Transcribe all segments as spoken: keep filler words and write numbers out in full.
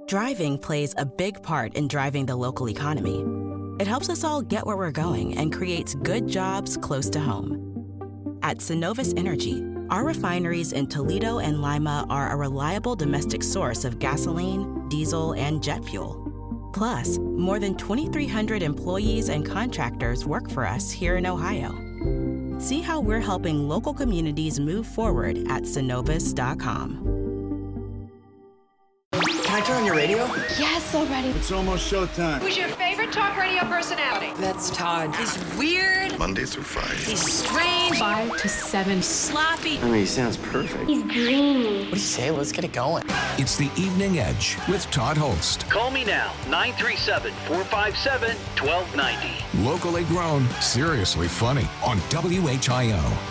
Driving plays a big part in driving the local economy. It helps us all get where we're going and creates good jobs close to home. At Synovus Energy, our refineries in Toledo and Lima are a reliable domestic source of gasoline, diesel, and jet fuel. Plus, more than twenty-three hundred employees and contractors work for us here in Ohio. See how we're helping local communities move forward at Synovus dot com. Can I turn on your radio? Yes, already. It's almost showtime. Who's your favorite talk radio personality? That's Todd. He's weird. Monday through Friday. He's strange. Five to seven. Sloppy. I mean, he sounds perfect. He's dreamy. What do you say? Let's get it going. It's the Evening Edge with Todd Holst. Call me now, nine three seven, four five seven, one two nine zero. Locally grown, seriously funny on W H I O.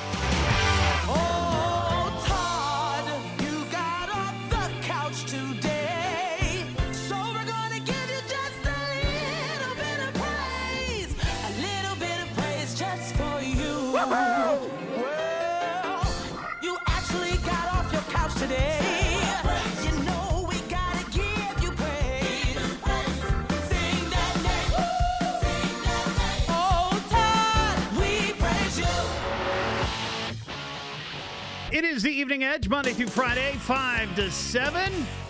It is the Evening Edge, Monday through Friday, five to seven.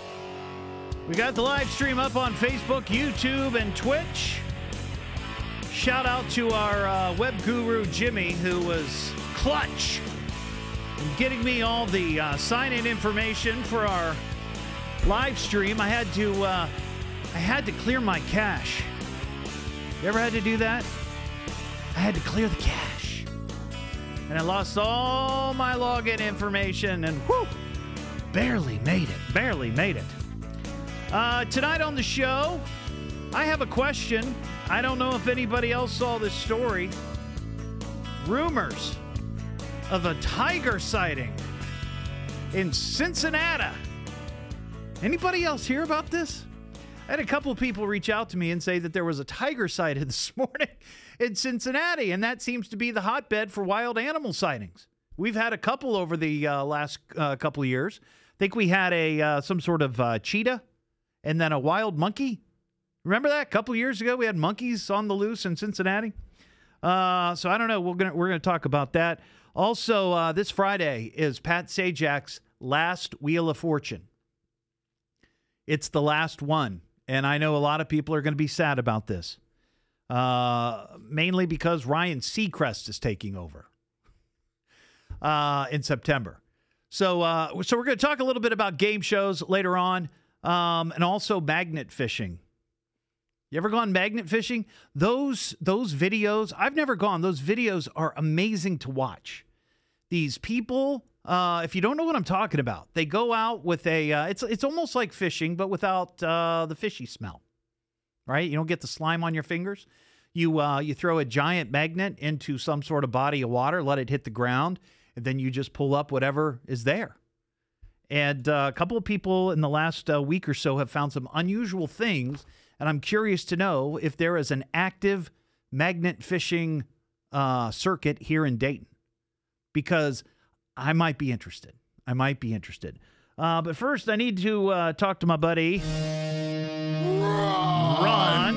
We got the live stream up on Facebook, YouTube, and Twitch. Shout out to our uh, web guru, Jimmy, who was clutch in getting me all the uh, sign-in information for our live stream. I had to, uh, I had to clear my cache. You ever had to do that? I had to clear the cache. And I lost all my login information and whew, barely made it, barely made it. Uh, tonight on the show, I have a question. I don't know if anybody else saw this story. Rumors of a tiger sighting in Cincinnati. Anybody else hear about this? I had a couple of people reach out to me and say that there was a tiger sighted this morning in Cincinnati, and that seems to be the hotbed for wild animal sightings. We've had a couple over the uh, last uh, couple of years. I think we had a uh, some sort of uh, cheetah and then a wild monkey. Remember that? A couple of years ago, we had monkeys on the loose in Cincinnati. Uh, so I don't know. We're gonna we're gonna talk about that. Also, uh, this Friday is Pat Sajak's last Wheel of Fortune. It's the last one. And I know a lot of people are going to be sad about this, uh, mainly because Ryan Seacrest is taking over uh, in September. So, uh, so we're going to talk a little bit about game shows later on, um, and also magnet fishing. You ever gone magnet fishing? Those those videos, I've never gone. Those videos are amazing to watch. These people. Uh, if you don't know what I'm talking about, they go out with a, uh, it's it's almost like fishing, but without uh, the fishy smell, right? You don't get the slime on your fingers. You uh, you throw a giant magnet into some sort of body of water, let it hit the ground, and then you just pull up whatever is there. And uh, a couple of people in the last uh, week or so have found some unusual things, and I'm curious to know if there is an active magnet fishing uh, circuit here in Dayton, because I might be interested. I might be interested. Uh, but first, I need to uh, talk to my buddy, Ron.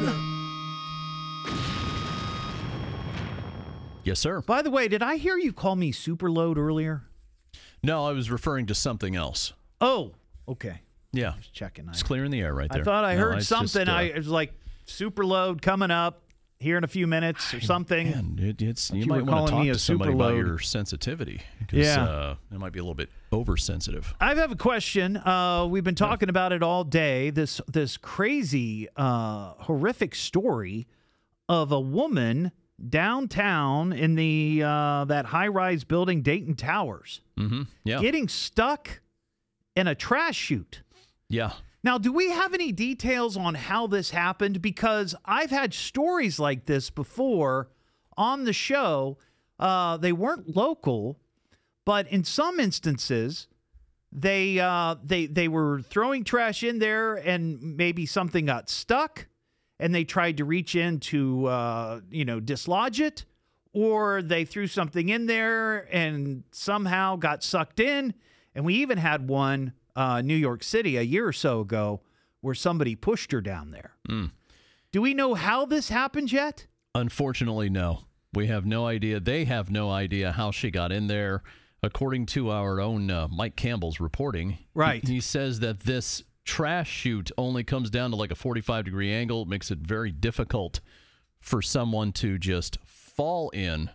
Yes, sir. By the way, did I hear you call me Superload earlier? No, I was referring to something else. Oh, okay. Yeah. Just checking. It's clear in the air right there. I thought I no, heard something. Just, uh, I it was like Superload coming up here in a few minutes or something. Man, it, it's, you, you might want to talk to somebody load. about your sensitivity. Yeah. Uh, it might be a little bit oversensitive. I have a question. Uh, we've been talking yeah. about it all day. This this crazy, uh, horrific story of a woman downtown in the uh, that high-rise building, Dayton Towers, mm-hmm. yeah. getting stuck in a trash chute. Yeah. Now, do we have any details on how this happened? Because I've had stories like this before on the show. Uh, they weren't local, but in some instances, they uh, they they were throwing trash in there, and maybe something got stuck, and they tried to reach in to uh, you know dislodge it, or they threw something in there and somehow got sucked in. And we even had one. Uh, New York City a year or so ago where somebody pushed her down there. Mm. Do we know how this happened yet? Unfortunately, no. We have no idea. They have no idea how she got in there. According to our own uh, Mike Campbell's reporting, right. he, he says that this trash chute only comes down to like a forty-five degree angle. It makes it very difficult for someone to just fall in.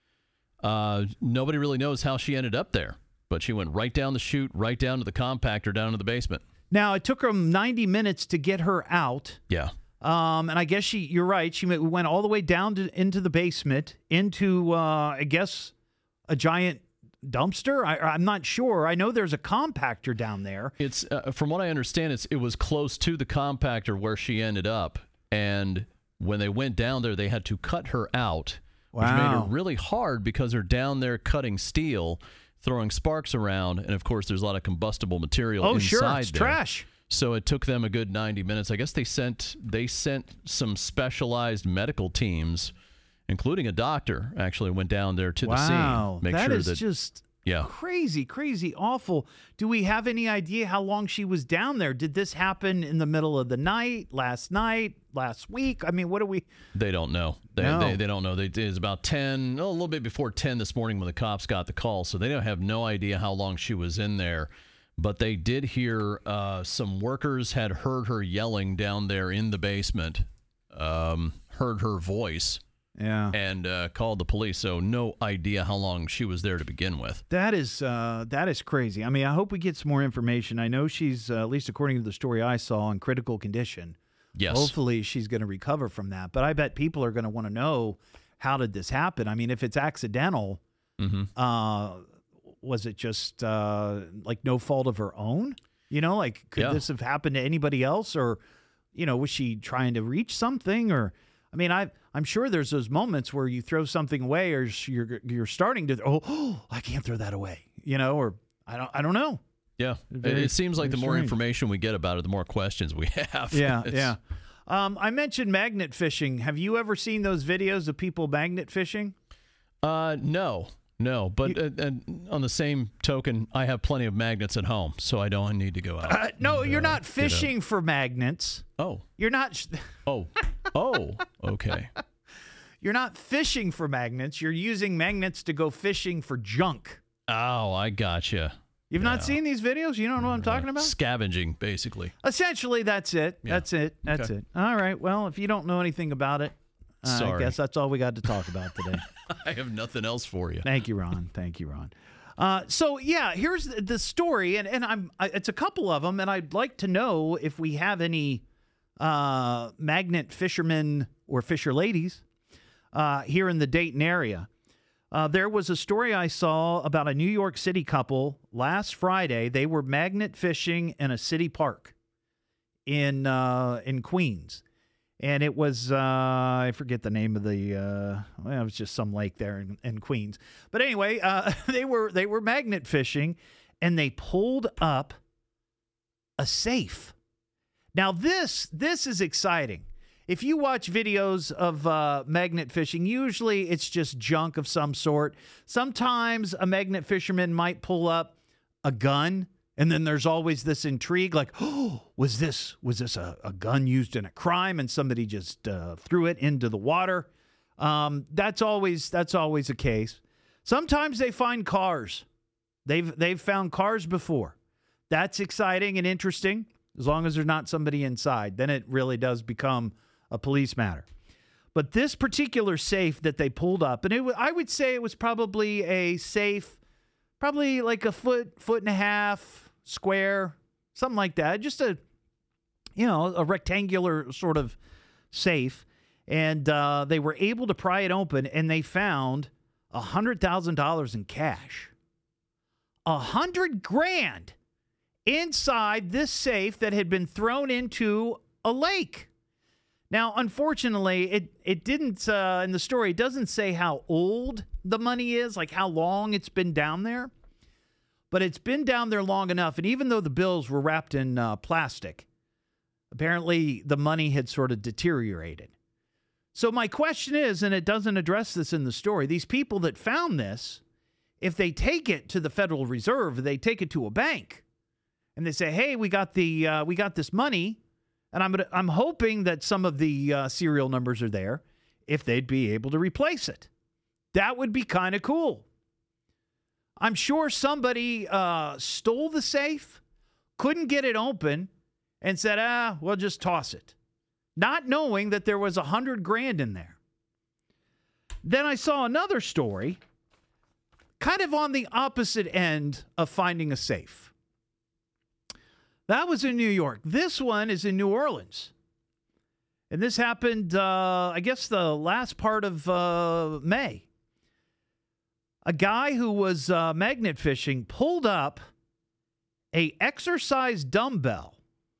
Uh, nobody really knows how she ended up there, but she went right down the chute, right down to the compactor, down to the basement. Now, it took them ninety minutes to get her out. Yeah. Um, and I guess she, you're right, she went all the way down to, into the basement, into, uh, I guess, a giant dumpster. I, I'm not sure. I know there's a compactor down there. It's uh, from what I understand, it's it was close to the compactor where she ended up, and when they went down there, they had to cut her out, which wow. made her really hard because they're down there cutting steel, throwing sparks around, and of course, there's a lot of combustible material oh, inside sure, it's there. trash. So it took them a good ninety minutes. I guess they sent they sent some specialized medical teams, including a doctor, actually went down there to wow. the scene. Make that sure is that, just yeah. crazy, crazy, awful. Do we have any idea how long she was down there? Did this happen in the middle of the night, last night, last week? I mean, what do we... They don't know. They, no. they, they don't know. They, it was about ten, a little bit before ten this morning when the cops got the call, so they don't have no idea how long she was in there. But they did hear uh, some workers had heard her yelling down there in the basement, um, heard her voice, yeah, and uh, called the police. So no idea how long she was there to begin with. That is uh, that is crazy. I mean, I hope we get some more information. I know she's, uh, at least according to the story I saw, in critical condition. Yes. Hopefully she's going to recover from that. But I bet people are going to want to know, how did this happen? I mean, if it's accidental, mm-hmm. uh, was it just uh, like no fault of her own? You know, like could yeah. this have happened to anybody else? Or, you know, was she trying to reach something? Or, I mean, I I'm sure there's those moments where you throw something away, or you're you're starting to oh, oh I can't throw that away. You know, or I don't I don't know. Yeah, Very, it, it seems like the more strange. information we get about it, the more questions we have. Yeah, yeah. Um, I mentioned magnet fishing. Have you ever seen those videos of people magnet fishing? Uh, no. No, but uh, uh, on the same token, I have plenty of magnets at home, so I don't need to go out. Uh, no, and, you're uh, not fishing for magnets. Oh. You're not. Sh- oh. Oh, okay. You're not fishing for magnets. You're using magnets to go fishing for junk. Oh, I gotcha. You've yeah. not seen these videos? You don't know what I'm talking about? Scavenging, basically. Essentially, that's it. Yeah. That's it. That's okay. it. All right. Well, if you don't know anything about it, uh, Sorry. I guess that's all we got to talk about today. I have nothing else for you. Thank you, Ron. Thank you, Ron. Uh, so yeah, here's the, the story, and and I'm I, it's a couple of them, and I'd like to know if we have any uh, magnet fishermen or fisher ladies uh, here in the Dayton area. Uh, there was a story I saw about a New York City couple last Friday. They were magnet fishing in a city park in uh, in Queens. And it was, uh, I forget the name of the, uh, well, it was just some lake there in, in Queens. But anyway, uh, they were they were magnet fishing, and they pulled up a safe. Now, this this is exciting. If you watch videos of uh, magnet fishing, usually it's just junk of some sort. Sometimes a magnet fisherman might pull up a gun. And then there's always this intrigue, like, oh, was this was this a, a gun used in a crime, and somebody just uh, threw it into the water? Um, that's always that's always the case. Sometimes they find cars. They've they've found cars before. That's exciting and interesting, as long as there's not somebody inside. Then it really does become a police matter. But this particular safe that they pulled up, and it I would say it was probably a safe, probably like a foot, foot and a half square, something like that. Just a, you know, a rectangular sort of safe. And uh, they were able to pry it open, and they found one hundred thousand dollars in cash. A hundred grand inside this safe that had been thrown into a lake. Now, unfortunately, it, it didn't, uh, in the story, it doesn't say how old the money is, like how long it's been down there. But it's been down there long enough, and even though the bills were wrapped in uh, plastic, apparently the money had sort of deteriorated. So my question is, and it doesn't address this in the story, these people that found this, if they take it to the Federal Reserve, they take it to a bank, and they say, hey, we got the uh, we got this money and I'm gonna, I'm hoping that some of the uh, serial numbers are there, if they'd be able to replace it. That would be kind of cool. I'm sure somebody uh, stole the safe, couldn't get it open, and said, ah, we'll just toss it, not knowing that there was a hundred grand in there. Then I saw another story, kind of on the opposite end of finding a safe. That was in New York. This one is in New Orleans. And this happened, uh, I guess, the last part of uh, May. A guy who was uh, magnet fishing pulled up a exercise dumbbell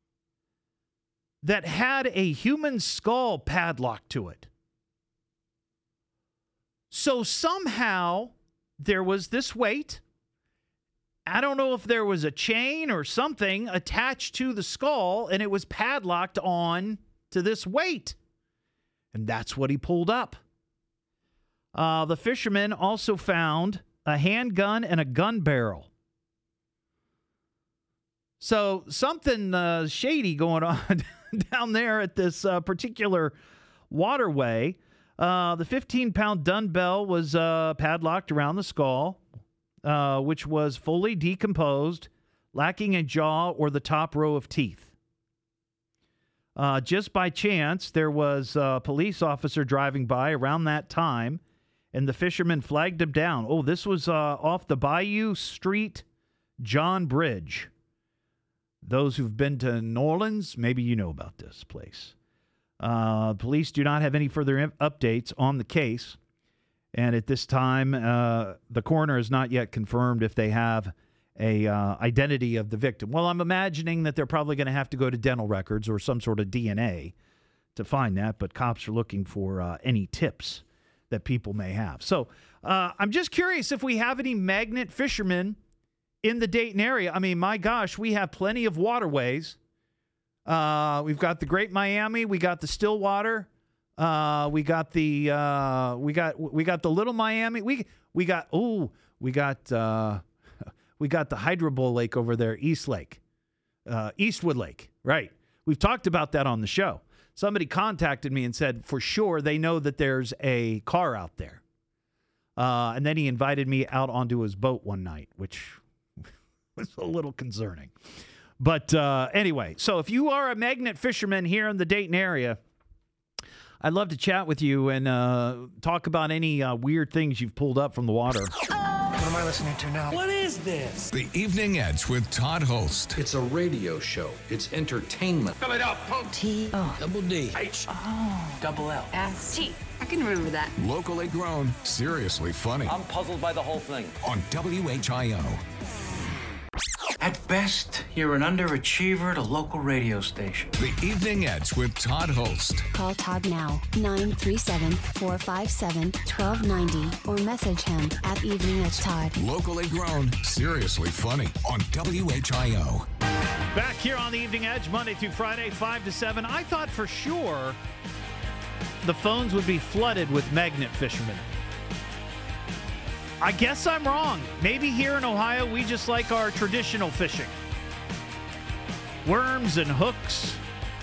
that had a human skull padlocked to it. So somehow there was this weight. I don't know if there was a chain or something attached to the skull, and it was padlocked on to this weight. And that's what he pulled up. Uh, the fisherman also found a handgun and a gun barrel. So something uh, shady going on down there at this uh, particular waterway. Uh, the fifteen-pound dumbbell was uh, padlocked around the skull, uh, which was fully decomposed, lacking a jaw or the top row of teeth. Uh, just by chance, there was a police officer driving by around that time, and the fisherman flagged him down. Oh, this was uh, off the Bayou Street John Bridge. Those who've been to New Orleans, maybe you know about this place. Uh, police do not have any further in- updates on the case. And at this time, uh, the coroner has not yet confirmed if they have a uh, identity of the victim. Well, I'm imagining that they're probably going to have to go to dental records or some sort of D N A to find that. But cops are looking for uh, any tips that people may have. So uh, I'm just curious if we have any magnet fishermen in the Dayton area. I mean, my gosh, we have plenty of waterways. Uh, we've got the Great Miami. We got the Stillwater. Uh, we got the uh, we got we got the Little Miami. We we got oh we got uh, we got the Hydro Bowl Lake over there, East Lake, uh, Eastwood Lake. Right. We've talked about that on the show. Somebody contacted me and said for sure they know that there's a car out there. Uh, and then he invited me out onto his boat one night, which was a little concerning. But uh, anyway, so if you are a magnet fisherman here in the Dayton area, I'd love to chat with you and uh, talk about any uh, weird things you've pulled up from the water. What am I listening to now? What is this? The Evening Edge with Todd Holst. It's a radio show. It's entertainment. Fill it up. T O Double D. H. Oh. Double L. S T. I can remember that. Locally grown, seriously funny. I'm puzzled by the whole thing. On W H I O. At best, you're an underachiever at a local radio station. The Evening Edge with Todd Holst. Call Todd now, nine three seven, four five seven, one two nine zero, or message him at Evening Edge Todd. Locally grown, seriously funny. On W H I O. Back here on the Evening Edge, Monday through Friday, five to seven. I thought for sure the phones would be flooded with magnet fishermen. I guess I'm wrong. Maybe here in Ohio, we just like our traditional fishing. Worms and hooks.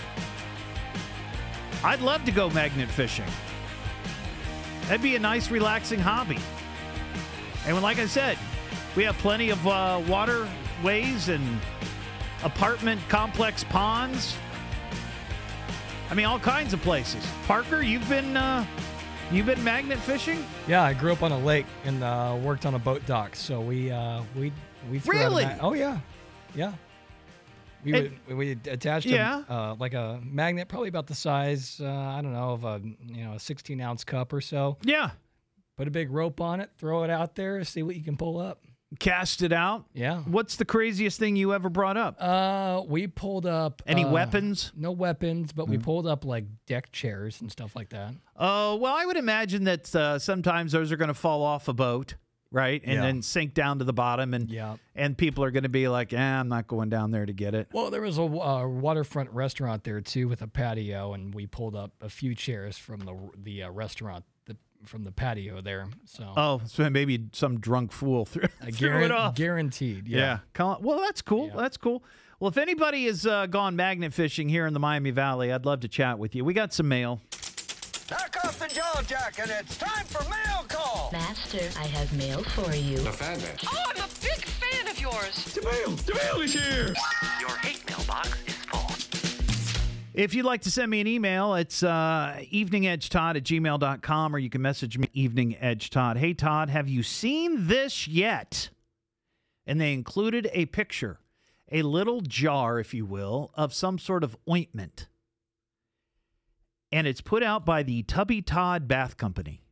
I'd love to go magnet fishing. That'd be a nice, relaxing hobby. And like I said, we have plenty of uh, waterways and apartment complex ponds. I mean, all kinds of places. Parker, you've been... Uh, You've been magnet fishing? Yeah, I grew up on a lake and uh, worked on a boat dock. So we uh, we we threw out a really? ma- oh yeah, yeah. We It- would, we attached Yeah. a, uh, like a magnet, probably about the size uh, I don't know of a you know a sixteen ounce cup or so. Yeah. Put a big rope on it, throw it out there, see what you can pull up. Cast it out? Yeah. What's the craziest thing you ever brought up? Uh, we pulled up Any uh, weapons? No weapons, but we pulled up like deck chairs and stuff like that. Oh, well, I would imagine that uh, sometimes those are going to fall off a boat, right? And Yeah. then sink down to the bottom, and Yeah. and people are going to be like, eh, I'm not going down there to get it. Well, there was a uh, waterfront restaurant there too with a patio, and we pulled up a few chairs from the the uh, restaurant. The from the patio there. So Oh, so maybe some drunk fool threw, I threw guarantee, it off. Guaranteed. Yeah. Yeah. Col- Well, that's cool. Yeah. That's cool. Well, if anybody has uh, gone magnet fishing here in the Miami Valley, I'd love to chat with you. We got some mail. Knock off the jaw jack, and it's time for mail call. Master, I have mail for you. The fan man. Oh, I'm a big fan of yours. The mail, the mail is here. Your hate mailbox is full. If you'd like to send me an email, it's uh, eveningedgetodd at gmail dot com, or you can message me, eveningedgetodd. Hey, Todd, have you seen this yet? And they included a picture, a little jar, if you will, of some sort of ointment. And it's put out by the Tubby Todd Bath Company.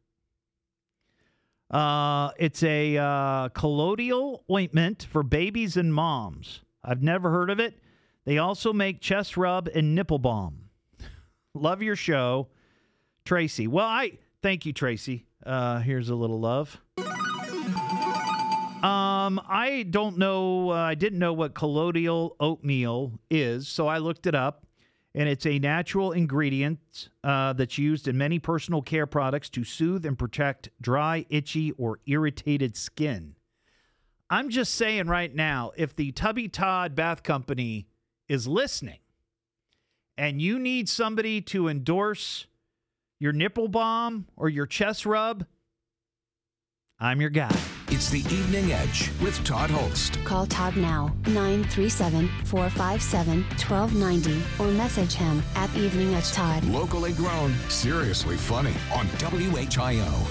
Uh, it's a uh, colloidal ointment for babies and moms. I've never heard of it. They also make chest rub and nipple balm. Love your show, Tracy. Well, I thank you, Tracy. Uh, here's a little love. Um, I don't know. Uh, I didn't know what colloidal oatmeal is, so I looked it up. And it's a natural ingredient uh, that's used in many personal care products to soothe and protect dry, itchy, or irritated skin. I'm just saying right now, if the Tubby Todd Bath Company is listening and you need somebody to endorse your nipple balm or your chest rub, I'm your guy. It's the Evening Edge with Todd Holst. Call Todd now, nine three seven, four five seven, one two nine zero, or message him at Evening Edge Todd. Locally grown, seriously funny on W H I O.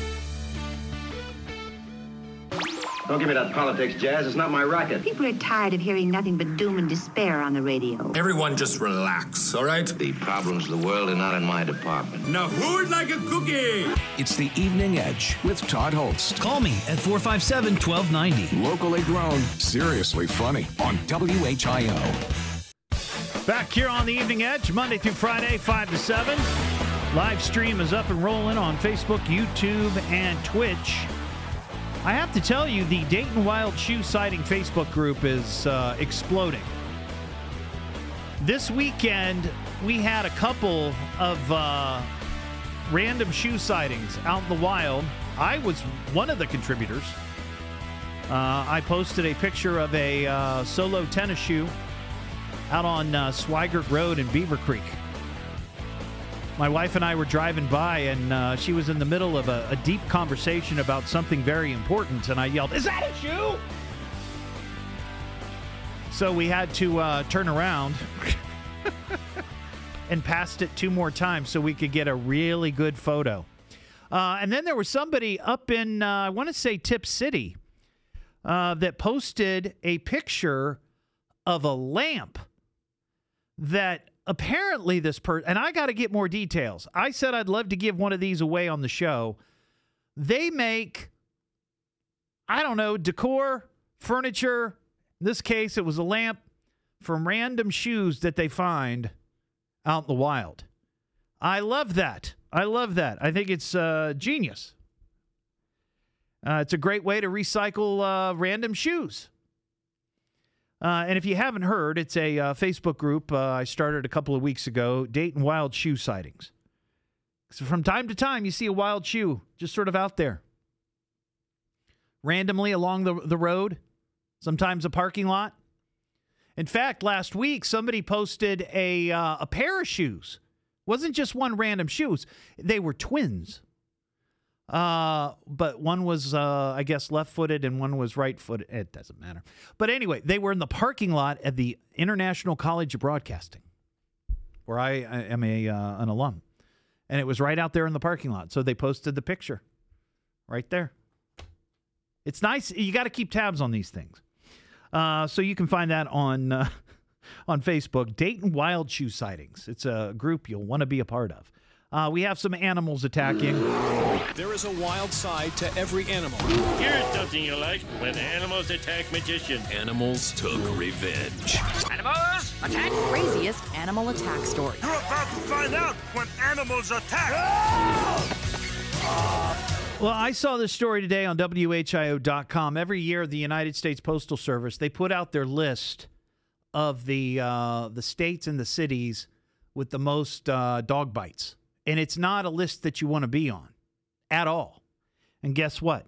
Don't give me that politics, Jazz. It's not my racket. People are tired of hearing nothing but doom and despair on the radio. Everyone just relax, all right? The problems of the world are not in my department. Now who'd like a cookie? It's the Evening Edge with Todd Holst. Call me at four five seven, one two nine zero. Locally grown, seriously funny on W H I O. Back here on the Evening Edge, Monday through Friday, five to seven. Live stream is up and rolling on Facebook, YouTube, and Twitch. I have to tell you, the Dayton Wild Shoe Sighting Facebook group is uh, exploding. This weekend, we had a couple of uh, random shoe sightings out in the wild. I was one of the contributors. Uh, I posted a picture of a uh, solo tennis shoe out on uh, Swigert Road in Beaver Creek. My wife and I were driving by, and uh, she was in the middle of a, a deep conversation about something very important, and I yelled, "Is that a shoe?" So we had to uh, turn around and passed it two more times so we could get a really good photo. Uh, and then there was somebody up in, uh, I want to say Tip City, uh, that posted a picture of a lamp that apparently this person, and I got to get more details. I said I'd love to give one of these away on the show. They make, I don't know, decor, furniture. In this case, it was a lamp from random shoes that they find out in the wild. I love that. I love that. I think it's uh, genius. Uh, it's a great way to recycle uh, random shoes. Uh, and if you haven't heard, it's a uh, Facebook group uh, I started a couple of weeks ago, Dayton Wild Shoe Sightings. So from time to time, you see a wild shoe just sort of out there. Randomly along the, the road, sometimes a parking lot. In fact, last week, somebody posted a, uh, a pair of shoes. It wasn't just one random shoes. They were twins. Uh, but one was, uh, I guess, left-footed and one was right-footed. It doesn't matter. But anyway, they were in the parking lot at the International College of Broadcasting, where I, I am a uh, an alum. And it was right out there in the parking lot. So they posted the picture right there. It's nice. You got to keep tabs on these things. Uh, so you can find that on uh, on Facebook, Dayton Wild Shoe Sightings. It's a group you'll want to be a part of. Uh, we have some animals attacking. There is a wild side to every animal. Here's something you like when animals attack magicians. Animals took revenge. Animals attack. Craziest animal attack story. You're about to find out when animals attack. Well, I saw this story today on W H I O dot com. Every year, the United States Postal Service, they put out their list of the uh, the states and the cities with the most uh, dog bites. And it's not a list that you want to be on at all. And guess what?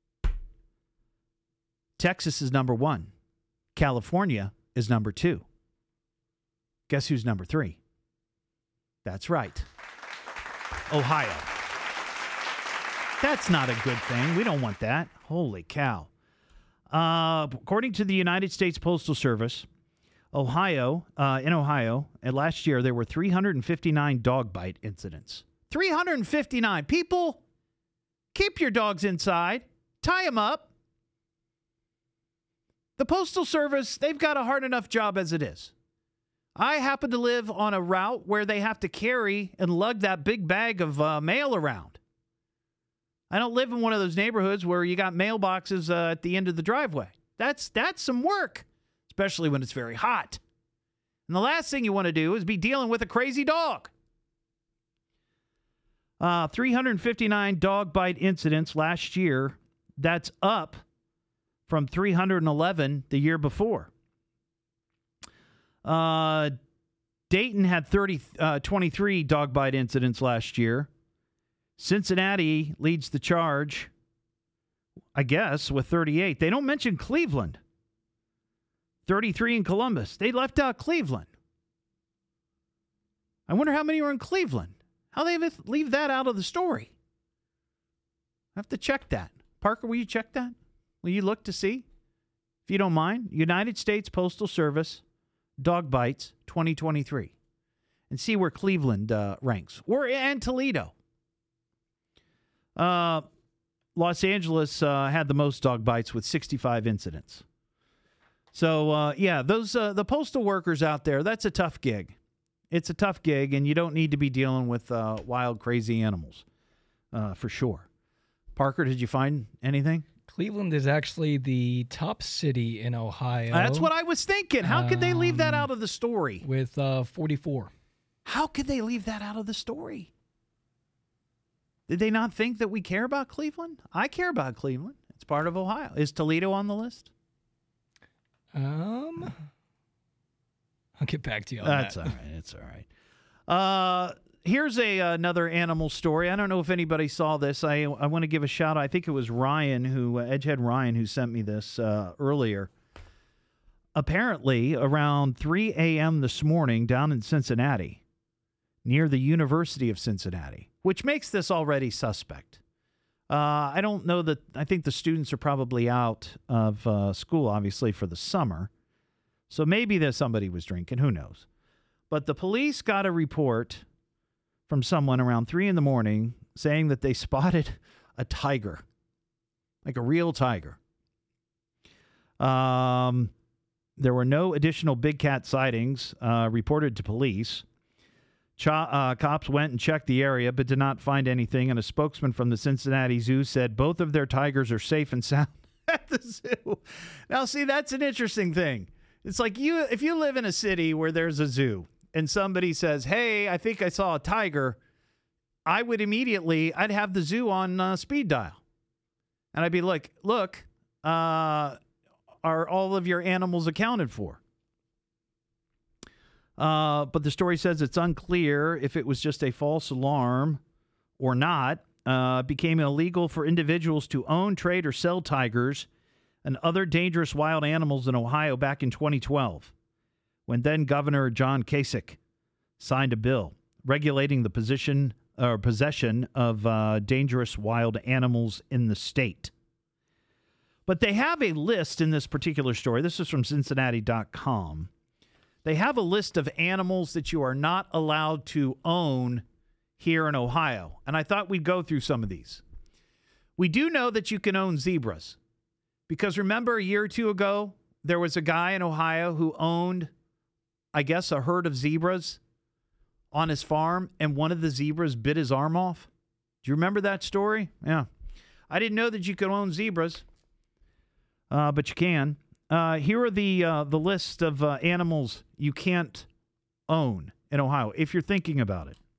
Texas is number one. California is number two. Guess who's number three? That's right. Ohio. That's not a good thing. We don't want that. Holy cow. Uh, according to the United States Postal Service, Ohio, uh, in Ohio, and last year there were three hundred fifty-nine dog bite incidents. three hundred fifty-nine. People, keep your dogs inside. Tie them up. The Postal Service, they've got a hard enough job as it is. I happen to live on a route where they have to carry and lug that big bag of uh, mail around. I don't live in one of those neighborhoods where you got mailboxes uh, at the end of the driveway. That's that's some work, especially when it's very hot. And the last thing you want to do is be dealing with a crazy dog. Uh, three hundred fifty-nine dog bite incidents last year. That's up from three hundred eleven the year before. Uh, Dayton had thirty, uh, twenty-three dog bite incidents last year. Cincinnati leads the charge, I guess, with thirty-eight. They don't mention Cleveland. thirty-three in Columbus. They left out Cleveland. I wonder how many were in Cleveland. How they leave that out of the story? I have to check that. Parker, will you check that? Will you look to see? If you don't mind, United States Postal Service dog bites twenty twenty-three, and see where Cleveland uh, ranks, or and Toledo. Uh, Los Angeles uh, had the most dog bites with sixty-five incidents. So uh, yeah, those uh, the postal workers out there, that's a tough gig. It's a tough gig, and you don't need to be dealing with uh, wild, crazy animals, uh, for sure. Parker, did you find anything? Cleveland is actually the top city in Ohio. That's what I was thinking. How could they leave that out of the story? With uh, forty-four. How could they leave that out of the story? Did they not think that we care about Cleveland? I care about Cleveland. It's part of Ohio. Is Toledo on the list? Um, I'll get back to you on That's that. all right. It's all right. Uh, here's a another animal story. I don't know if anybody saw this. I I want to give a shout out. I think it was Ryan, who uh, Edgehead Ryan, who sent me this uh, earlier. Apparently, around three a.m. this morning down in Cincinnati, near the University of Cincinnati, which makes this already suspect. Uh, I don't know that, I think the students are probably out of uh, school, obviously, for the summer. So maybe there's somebody was drinking, who knows. But the police got a report from someone around three in the morning saying that they spotted a tiger, like a real tiger. Um, there were no additional big cat sightings uh, reported to police. Ch- uh, cops went and checked the area, but did not find anything. And a spokesman from the Cincinnati Zoo said both of their tigers are safe and sound at the zoo. Now, see, that's an interesting thing. It's like you, if you live in a city where there's a zoo and somebody says, hey, I think I saw a tiger, I would immediately, I'd have the zoo on uh, speed dial. And I'd be like, look, uh, are all of your animals accounted for? Uh, but the story says it's unclear if it was just a false alarm or not. Uh, it became illegal for individuals to own, trade, or sell tigers and other dangerous wild animals in Ohio back in twenty twelve, when then Governor John Kasich signed a bill regulating the position or possession of uh, dangerous wild animals in the state. But they have a list in this particular story. This is from Cincinnati dot com. They have a list of animals that you are not allowed to own here in Ohio. And I thought we'd go through some of these. We do know that you can own zebras. Because remember a year or two ago, there was a guy in Ohio who owned, I guess, a herd of zebras on his farm, and one of the zebras bit his arm off. Do you remember that story? Yeah. I didn't know that you could own zebras, uh, but you can. Uh, here are the uh, the list of uh, animals you can't own in Ohio, if you're thinking about it.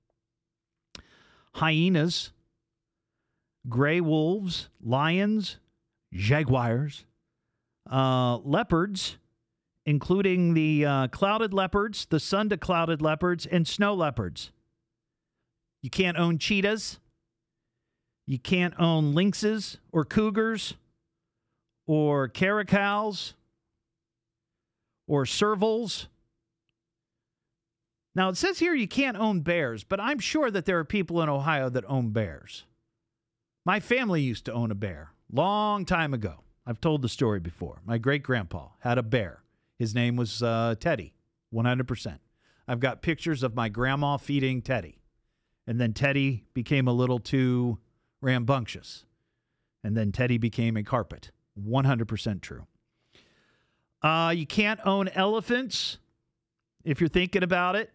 Hyenas, gray wolves, lions, jaguars, uh, leopards, including the uh, clouded leopards, the sun-to-clouded leopards, and snow leopards. You can't own cheetahs. You can't own lynxes or cougars or caracals or servals. Now, it says here you can't own bears, but I'm sure that there are people in Ohio that own bears. My family used to own a bear long time ago. I've told the story before. My great-grandpa had a bear. His name was uh, Teddy, one hundred percent. I've got pictures of my grandma feeding Teddy. And then Teddy became a little too rambunctious. And then Teddy became a carpet. one hundred percent true. Uh, you can't own elephants if you're thinking about it.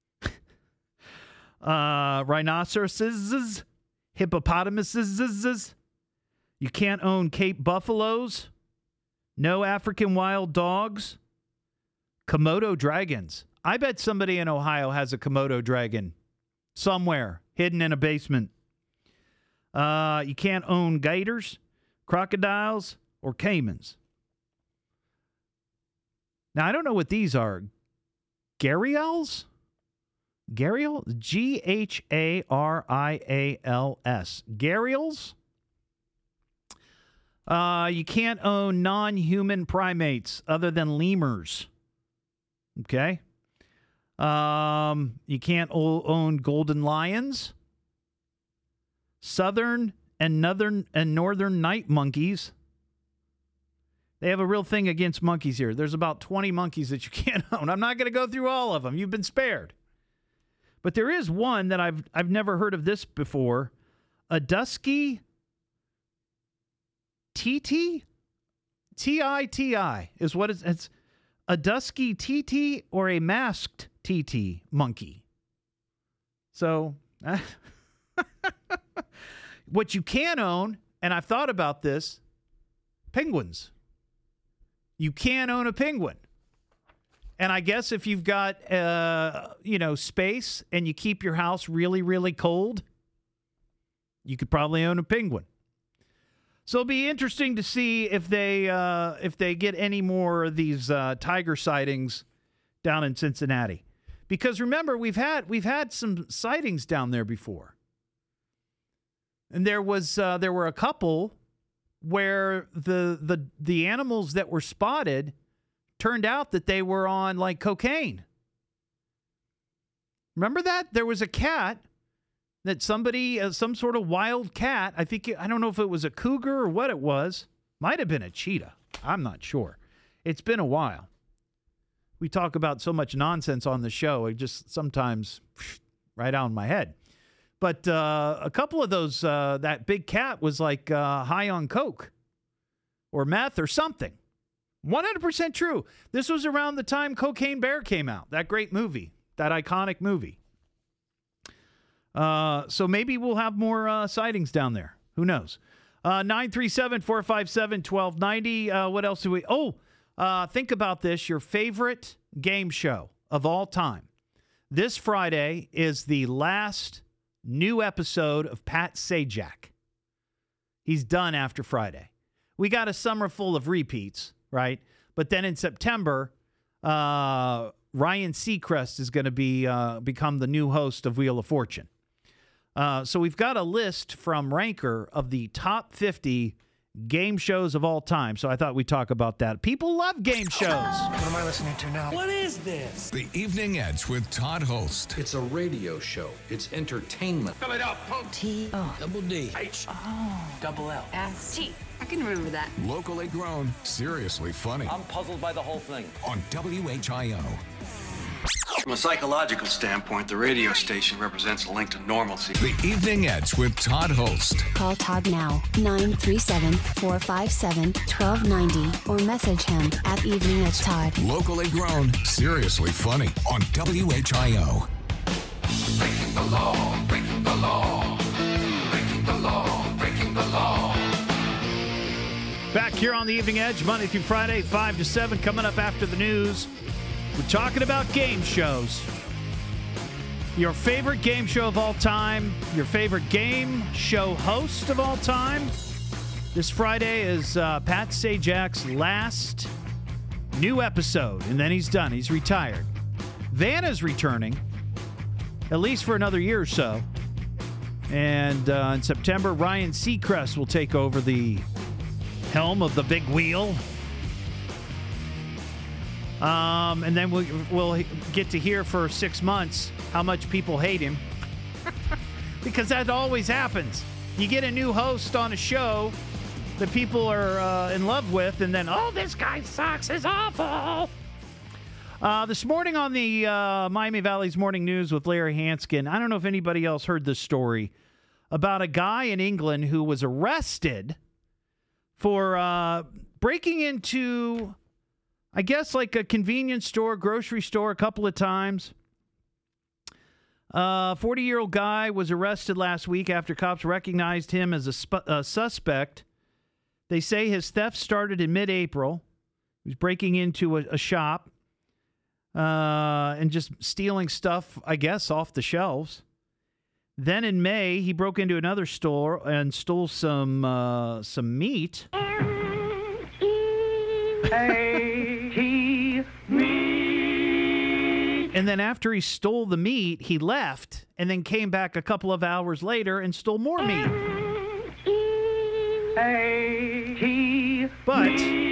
uh, rhinoceroses, hippopotamuses. You can't own Cape buffaloes. No African wild dogs. Komodo dragons. I bet somebody in Ohio has a Komodo dragon somewhere hidden in a basement. Uh, you can't own gators, crocodiles, or caimans. Now, I don't know what these are. Gharials? Gharial? G H A R I A L S. Gharials? Uh, you can't own non-human primates other than lemurs. Okay? Um, you can't o- own golden lions. Southern and northern and northern night monkeys. They have a real thing against monkeys here. There's about twenty monkeys that you can't own. I'm not going to go through all of them. You've been spared. But there is one that I've I've never heard of this before. A dusky T T? T I T I is what it's, it's a dusky T T or a masked T T monkey. So, uh, what you can own, and I've thought about this, penguins. You can own a penguin. And I guess if you've got, uh, you know, space and you keep your house really, really cold, you could probably own a penguin. So it'll be interesting to see if they uh, if they get any more of these uh, tiger sightings down in Cincinnati, because remember we've had we've had some sightings down there before, and there was uh, there were a couple where the the the animals that were spotted turned out that they were on like cocaine. Remember that? There was a cat that somebody, uh, some sort of wild cat, I think, I don't know if it was a cougar or what it was. Might have been a cheetah. I'm not sure. It's been a while. We talk about so much nonsense on the show. It just sometimes right out in my head. But uh, a couple of those, uh, that big cat was like uh, high on coke or meth or something. one hundred percent true. This was around the time Cocaine Bear came out, that great movie, that iconic movie. Uh, so maybe we'll have more uh, sightings down there. Who knows? Uh, nine three seven, four five seven, one two nine zero. Uh, what else do we... Oh, uh, think about this. Your favorite game show of all time. This Friday is the last new episode of Pat Sajak. He's done after Friday. We got a summer full of repeats, right? But then in September, uh, Ryan Seacrest is going to be uh, become the new host of Wheel of Fortune. Uh, so we've got a list from Ranker of the top fifty game shows of all time. So I thought we'd talk about that. People love game shows. What am I listening to now? What is this? The Evening Edge with Todd Holst. It's a radio show. It's entertainment. Fill it up, punk. T O Double D. H. Oh. Double L. S T. I can remember that. Locally grown, seriously funny. I'm puzzled by the whole thing. On W H I O. From a psychological standpoint, the radio station represents a link to normalcy. The Evening Edge with Todd Holst. Call Todd now, nine three seven, four five seven, one two nine zero, or message him at Evening Edge Todd. Locally grown, seriously funny. On W H I O. Breaking the law, breaking the law, breaking the law, breaking the law. Back here on the Evening Edge, Monday through Friday, five to seven, coming up after the news. We're talking about game shows. Your favorite game show of all time, your favorite game show host of all time. This Friday is uh, Pat Sajak's last new episode, and then he's done. He's retired. Vanna's returning, at least for another year or so. And uh, in September, Ryan Seacrest will take over the helm of the big wheel. Um, and then we'll, we'll get to hear for six months how much people hate him. Because that always happens. You get a new host on a show that people are uh, in love with, and then, oh, this guy sucks, is awful. Uh, this morning on the uh, Miami Valley's Morning News with Larry Hanskin, I don't know if anybody else heard this story about a guy in England who was arrested for uh, breaking into, I guess, like a convenience store, grocery store a couple of times. A uh, forty-year-old guy was arrested last week after cops recognized him as a, sp- a suspect. They say his theft started in mid-April. He was breaking into a, a shop. Uh, and just stealing stuff, I guess, off the shelves. Then in May, he broke into another store and stole some uh, some meat. And then after he stole the meat, he left and then came back a couple of hours later and stole more meat. But,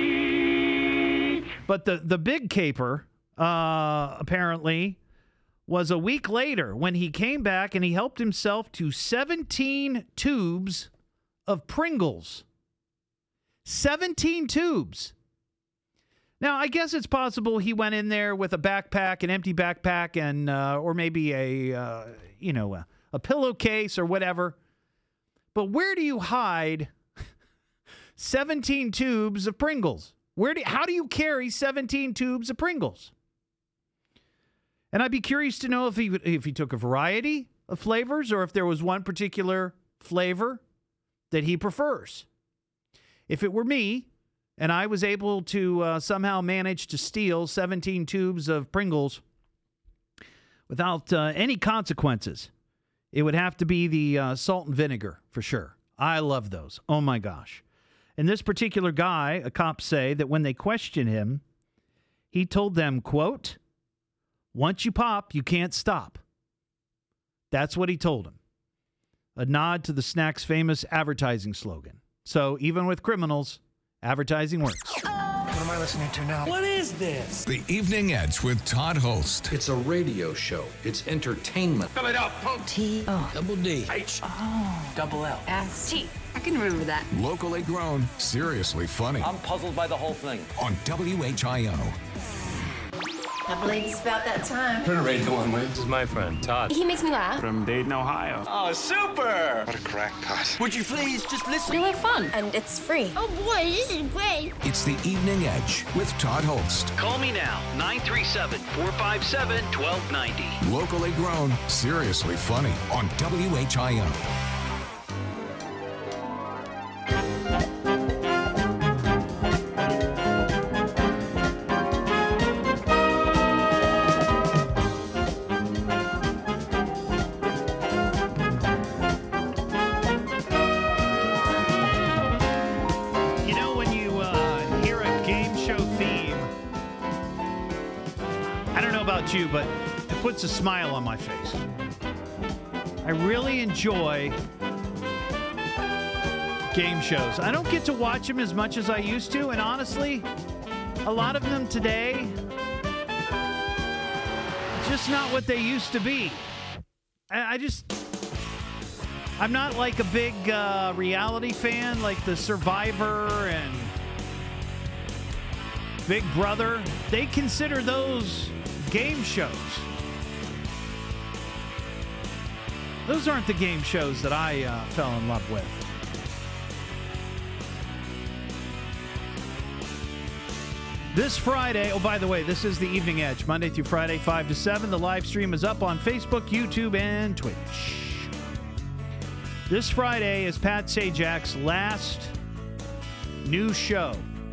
but the, the big caper... Uh, apparently, was a week later when he came back and he helped himself to seventeen tubes of Pringles. seventeen tubes. Now, I guess it's possible he went in there with a backpack, an empty backpack, and uh, or maybe a uh, you know a, a pillowcase or whatever. But where do you hide seventeen tubes of Pringles? Where do how do you carry seventeen tubes of Pringles? And I'd be curious to know if he if he took a variety of flavors or if there was one particular flavor that he prefers. If it were me and I was able to uh, somehow manage to steal seventeen tubes of Pringles without uh, any consequences, it would have to be the uh, salt and vinegar for sure. I love those. Oh, my gosh. And this particular guy, a cop say that when they questioned him, he told them, quote, "Once you pop, you can't stop." That's what he told him. A nod to the snack's famous advertising slogan. So even with criminals, advertising works. What am I listening to now? What is this? The Evening Edge with Todd Holst. It's a radio show. It's entertainment. Fill it up, punk. T O Double D. H. Oh. Double L. S T. I can remember that. Locally grown, seriously funny. I'm puzzled by the whole thing. On W H I O. I believe it's about that time. Turn the radio on, Wayne. This is my friend, Todd. He makes me laugh. From Dayton, Ohio. Oh, super! What a crackpot. Would you please just listen? Really fun. And it's free. Oh boy, this is great. It's the Evening Edge with Todd Holst. Call me now, nine three seven, four five seven, one two nine zero. Locally grown, seriously funny. On W H I O. You, but it puts a smile on my face. I really enjoy game shows. I don't get to watch them as much as I used to, and honestly, a lot of them today, just not what they used to be. I, I just, I'm not like a big uh, reality fan like the Survivor and Big Brother. They consider those game shows. Those aren't the game shows that I uh, fell in love with. This Friday, oh, by the way, this is the Evening Edge, Monday through Friday, five to seven. The live stream is up on Facebook, YouTube, and Twitch. This Friday is Pat Sajak's last new show.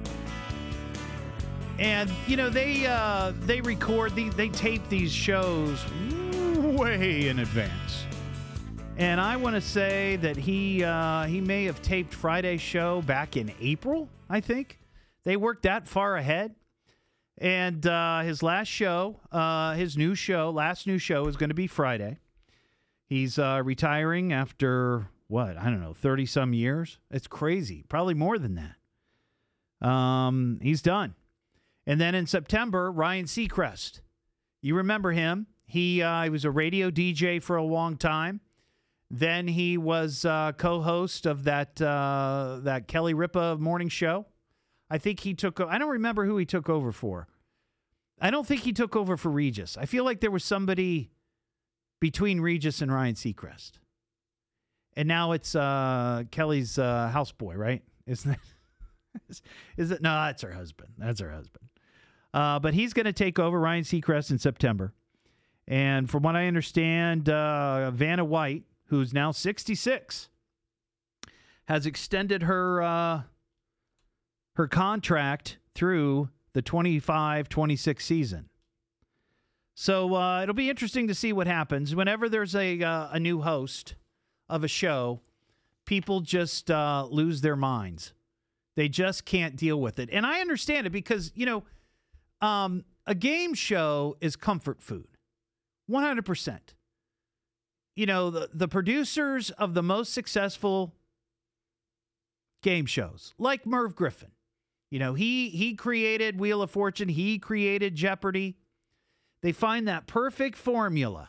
And, you know, they uh, they record, the, they tape these shows way in advance. And I want to say that he uh, he may have taped Friday's show back in April, I think. They worked that far ahead. And uh, his last show, uh, his new show, last new show is going to be Friday. He's uh, retiring after, what, I don't know, thirty-some years? It's crazy. Probably more than that. Um, he's done. And then in September, Ryan Seacrest. You remember him. He, uh, he was a radio D J for a long time. Then he was uh, co-host of that uh, that Kelly Ripa morning show. I think he took, I don't remember who he took over for. I don't think he took over for Regis. I feel like there was somebody between Regis and Ryan Seacrest. And now it's uh, Kelly's uh, houseboy, right? Isn't it? is, is it? No, that's her husband. That's her husband. Uh, but he's going to take over Ryan Seacrest in September. And from what I understand, uh, Vanna White, who's now sixty-six, has extended her uh, her contract through the twenty-five twenty-six season. So uh, it'll be interesting to see what happens. Whenever there's a uh, a new host of a show, people just uh, lose their minds. They just can't deal with it. And I understand it because, you know, um, a game show is comfort food, one hundred percent. You know, the, the producers of the most successful game shows, like Merv Griffin, you know, he he created Wheel of Fortune. He created Jeopardy. They find that perfect formula.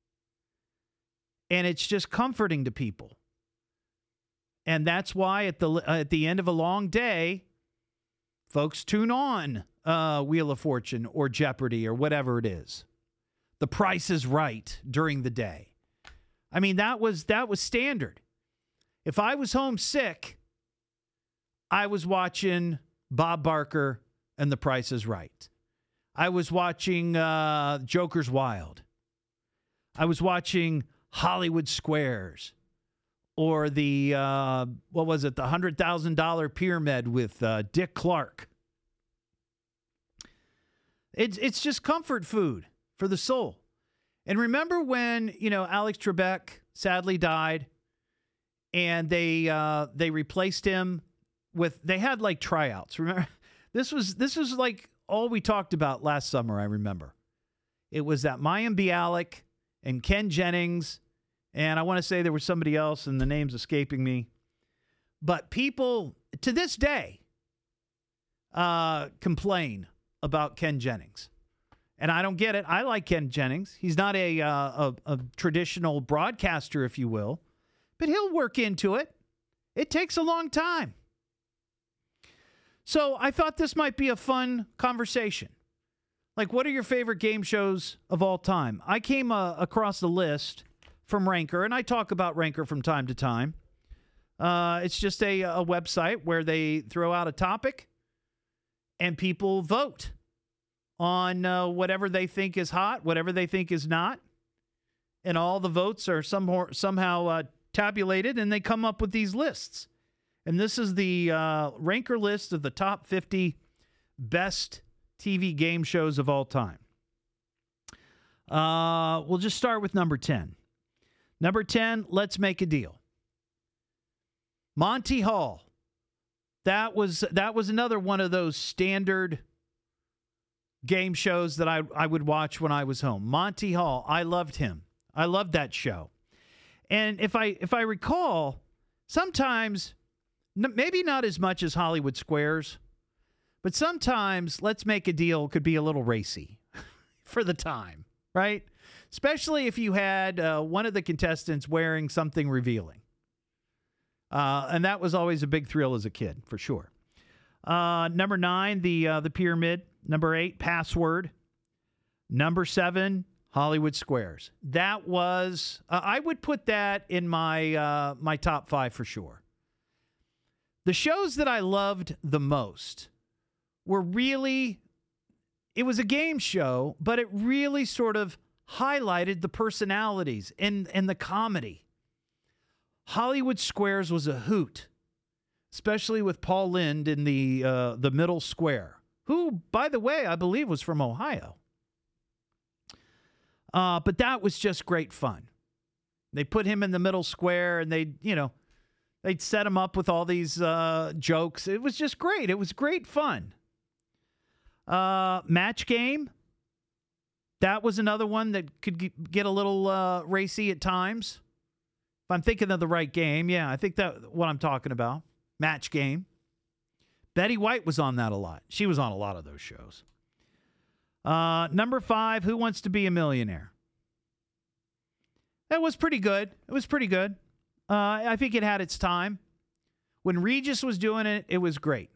And it's just comforting to people. And that's why at the uh, at the end of a long day, folks tune on uh, Wheel of Fortune or Jeopardy or whatever it is. The Price is Right during the day. I mean, that was that was standard. If I was homesick, I was watching Bob Barker and The Price is Right. I was watching uh, Joker's Wild. I was watching Hollywood Squares. Or the, uh, what was it, the one hundred thousand dollars Pyramid with uh, Dick Clark. It's, it's just comfort food for the soul. And remember when, you know, Alex Trebek sadly died and they uh, they replaced him with, they had like tryouts. Remember, this was this was like all we talked about last summer, I remember. It was that Mayim Bialik and Ken Jennings, and I want to say there was somebody else, and the name's escaping me. But people, to this day, uh, complain about Ken Jennings. And I don't get it. I like Ken Jennings. He's not a, uh, a, a traditional broadcaster, if you will. But he'll work into it. It takes a long time. So I thought this might be a fun conversation. Like, what are your favorite game shows of all time? I came uh, across a list from Ranker, and I talk about Ranker from time to time. Uh, it's just a, a website where they throw out a topic, and people vote on uh, whatever they think is hot, whatever they think is not. And all the votes are some, somehow uh, tabulated, and they come up with these lists. And this is the uh, Ranker list of the top fifty best T V game shows of all time. Uh, we'll just start with number ten. Number ten, Let's Make a Deal. Monty Hall. That was that was another one of those standard game shows that I, I would watch when I was home. Monty Hall. I loved him. I loved that show. And if I if I recall, sometimes, maybe not as much as Hollywood Squares, but sometimes Let's Make a Deal could be a little racy for the time, right? Especially if you had uh, one of the contestants wearing something revealing. Uh, and that was always a big thrill as a kid, for sure. Uh, number nine, the uh, the Pyramid. Number eight, Password. Number seven, Hollywood Squares. That was, uh, I would put that in my uh, my top five for sure. The shows that I loved the most were really, it was a game show, but it really sort of highlighted the personalities and, and the comedy. Hollywood Squares was a hoot, especially with Paul Lynde in the uh, the middle square, who, by the way, I believe was from Ohio. Uh, but that was just great fun. They put him in the middle square, and they, you know, they'd set him up with all these uh, jokes. It was just great. It was great fun. Uh, Match Game. That was another one that could get a little uh, racy at times. If I'm thinking of the right game, yeah, I think that's what I'm talking about. Match Game. Betty White was on that a lot. She was on a lot of those shows. Uh, number five, Who Wants to Be a Millionaire? That was pretty good. It was pretty good. Uh, I think it had its time. When Regis was doing it, it was great.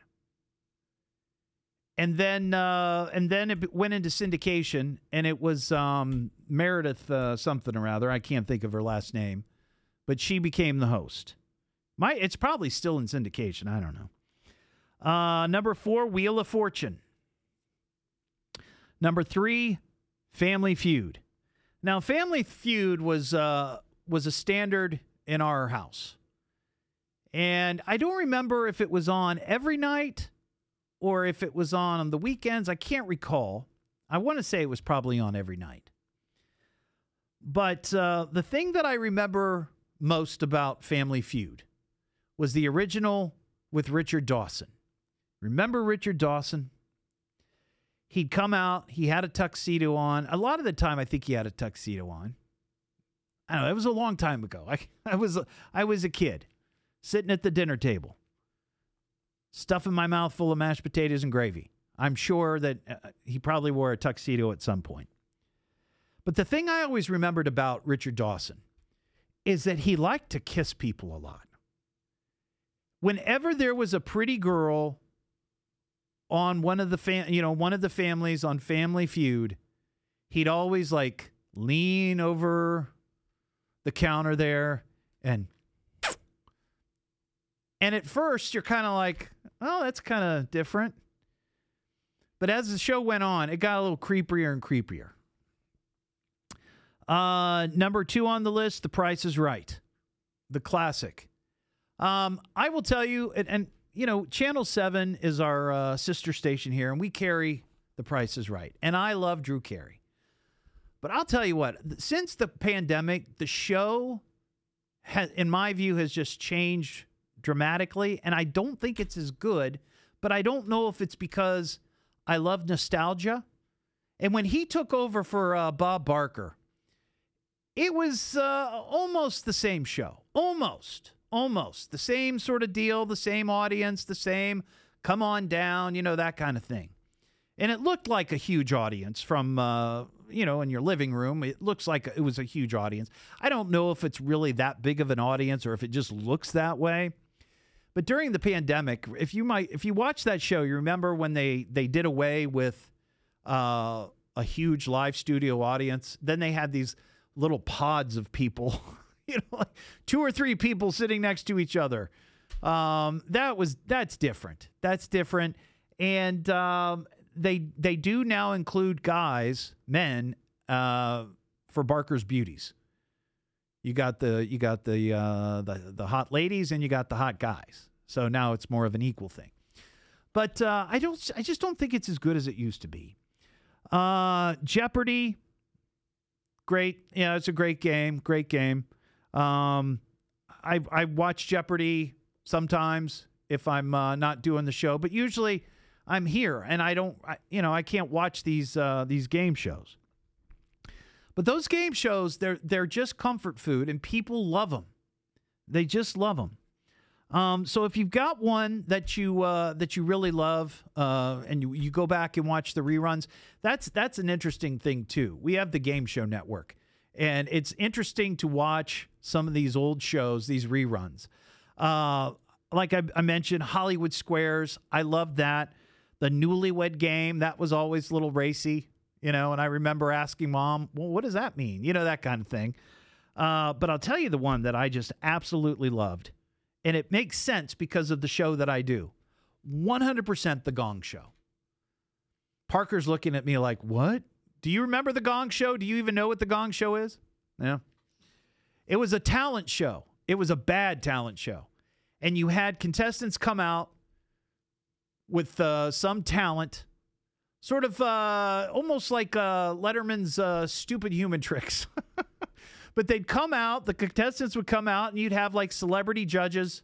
And then uh, and then it went into syndication, and it was um, Meredith uh, something or other. I can't think of her last name. But she became the host. My, It's probably still in syndication. I don't know. Uh, number four, Wheel of Fortune. Number three, Family Feud. Now, Family Feud was uh, was a standard in our house. And I don't remember if it was on every night or if it was on on the weekends. I can't recall. I want to say it was probably on every night. But uh, the thing that I remember most about Family Feud was the original with Richard Dawson. Remember Richard Dawson? He'd come out. He had a tuxedo on. A lot of the time, I think he had a tuxedo on. I don't know. It was a long time ago. I, I was I was a kid sitting at the dinner table, stuffing my mouth full of mashed potatoes and gravy. I'm sure that uh, he probably wore a tuxedo at some point. But the thing I always remembered about Richard Dawson is that he liked to kiss people a lot. Whenever there was a pretty girl on one of the fam- you know, one of the families on Family Feud, he'd always like lean over the counter there and and at first you're kind of like, oh, that's kind of different. But as the show went on, it got a little creepier and creepier. Uh, number two on the list, The Price is Right, the classic. Um, I will tell you, and, and you know, Channel seven is our uh, sister station here, and we carry The Price is Right. And I love Drew Carey. But I'll tell you what, since the pandemic, the show, has, in my view, has just changed dramatically. And I don't think it's as good, but I don't know if it's because I love nostalgia. And when he took over for uh, Bob Barker, it was uh, almost the same show. Almost. Almost. The same sort of deal, the same audience, the same come on down, you know, that kind of thing. And it looked like a huge audience from, uh, you know, in your living room. It looks like it was a huge audience. I don't know if it's really that big of an audience or if it just looks that way. But during the pandemic, if you might, if you watch that show, you remember when they, they did away with uh, a huge live studio audience. Then they had these little pods of people, you know, like two or three people sitting next to each other. Um, that was that's different. That's different. And um, they they do now include guys, men, uh, for Barker's Beauties. You got the you got the uh, the the hot ladies and you got the hot guys. So now it's more of an equal thing. But uh, I don't I just don't think it's as good as it used to be. Uh, Jeopardy, great. Yeah, it's a great game. Great game. Um, I I watch Jeopardy sometimes if I'm uh, not doing the show, but usually I'm here and I don't. I, you know, I can't watch these uh, these game shows. But those game shows, they're they're just comfort food, and people love them. They just love them. Um, so if you've got one that you uh, that you really love, uh, and you, you go back and watch the reruns, that's that's an interesting thing too. We have the Game Show Network, and it's interesting to watch some of these old shows, these reruns. Uh, like I, I mentioned, Hollywood Squares. I love that. The Newlywed Game, that was always a little racy. You know, and I remember asking Mom, well, what does that mean? You know, that kind of thing. Uh, but I'll tell you the one that I just absolutely loved. And it makes sense because of the show that I do. one hundred percent The Gong Show. Parker's looking at me like, what? Do you remember The Gong Show? Do you even know what The Gong Show is? Yeah. It was a talent show. It was a bad talent show. And you had contestants come out with uh, some talent. Sort of uh, almost like uh, Letterman's uh, Stupid Human Tricks. But they'd come out, the contestants would come out, and you'd have like celebrity judges.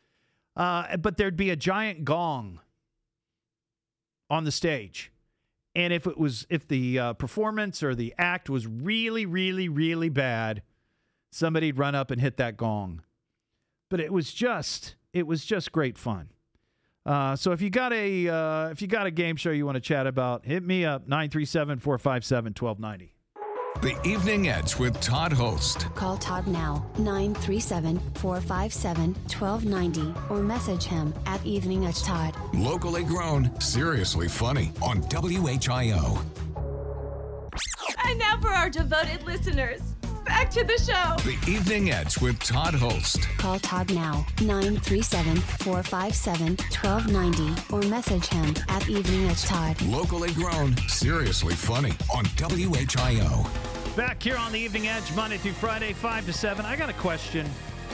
Uh, but there'd be a giant gong on the stage. And if it was, if the uh, performance or the act was really, really, really bad, somebody'd run up and hit that gong. But it was just, it was just great fun. Uh, so if you got a, uh, if you got a game show you want to chat about, hit me up, nine three seven, four five seven, one two nine zero. The Evening Edge with Todd Host. Call Todd now, nine three seven, four five seven, one two nine zero, or message him at Evening Edge Todd. Locally grown, seriously funny on W H I O. And now for our devoted listeners, back to the show. The Evening Edge with Todd Host. Call Todd now, nine three seven, four five seven, one two nine zero, or message him at Evening Edge Todd. Locally grown, seriously funny on W H I O. Back here on the Evening Edge, Monday through Friday, five to seven. I got a question.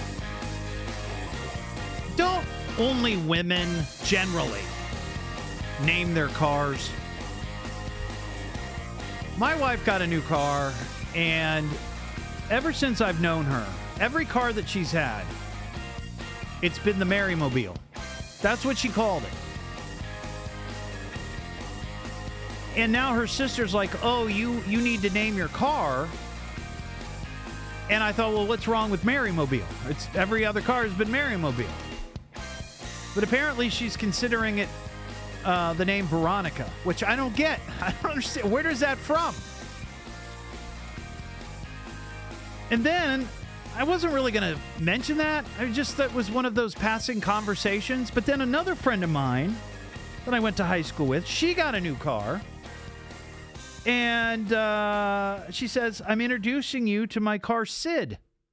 Don't only women generally name their cars? My wife got a new car, and ever since I've known her, every car that she's had, it's been the Marymobile. That's what she called it. And now her sister's like, oh, you, you need to name your car. And I thought, well, what's wrong with Marymobile? It's every other car has been Marymobile. But apparently she's considering it uh, the name Veronica, which I don't get. I don't understand. Where does that from? And then I wasn't really going to mention that. I just that was one of those passing conversations. But then another friend of mine that I went to high school with, she got a new car. And uh, she says, I'm introducing you to my car, Sid.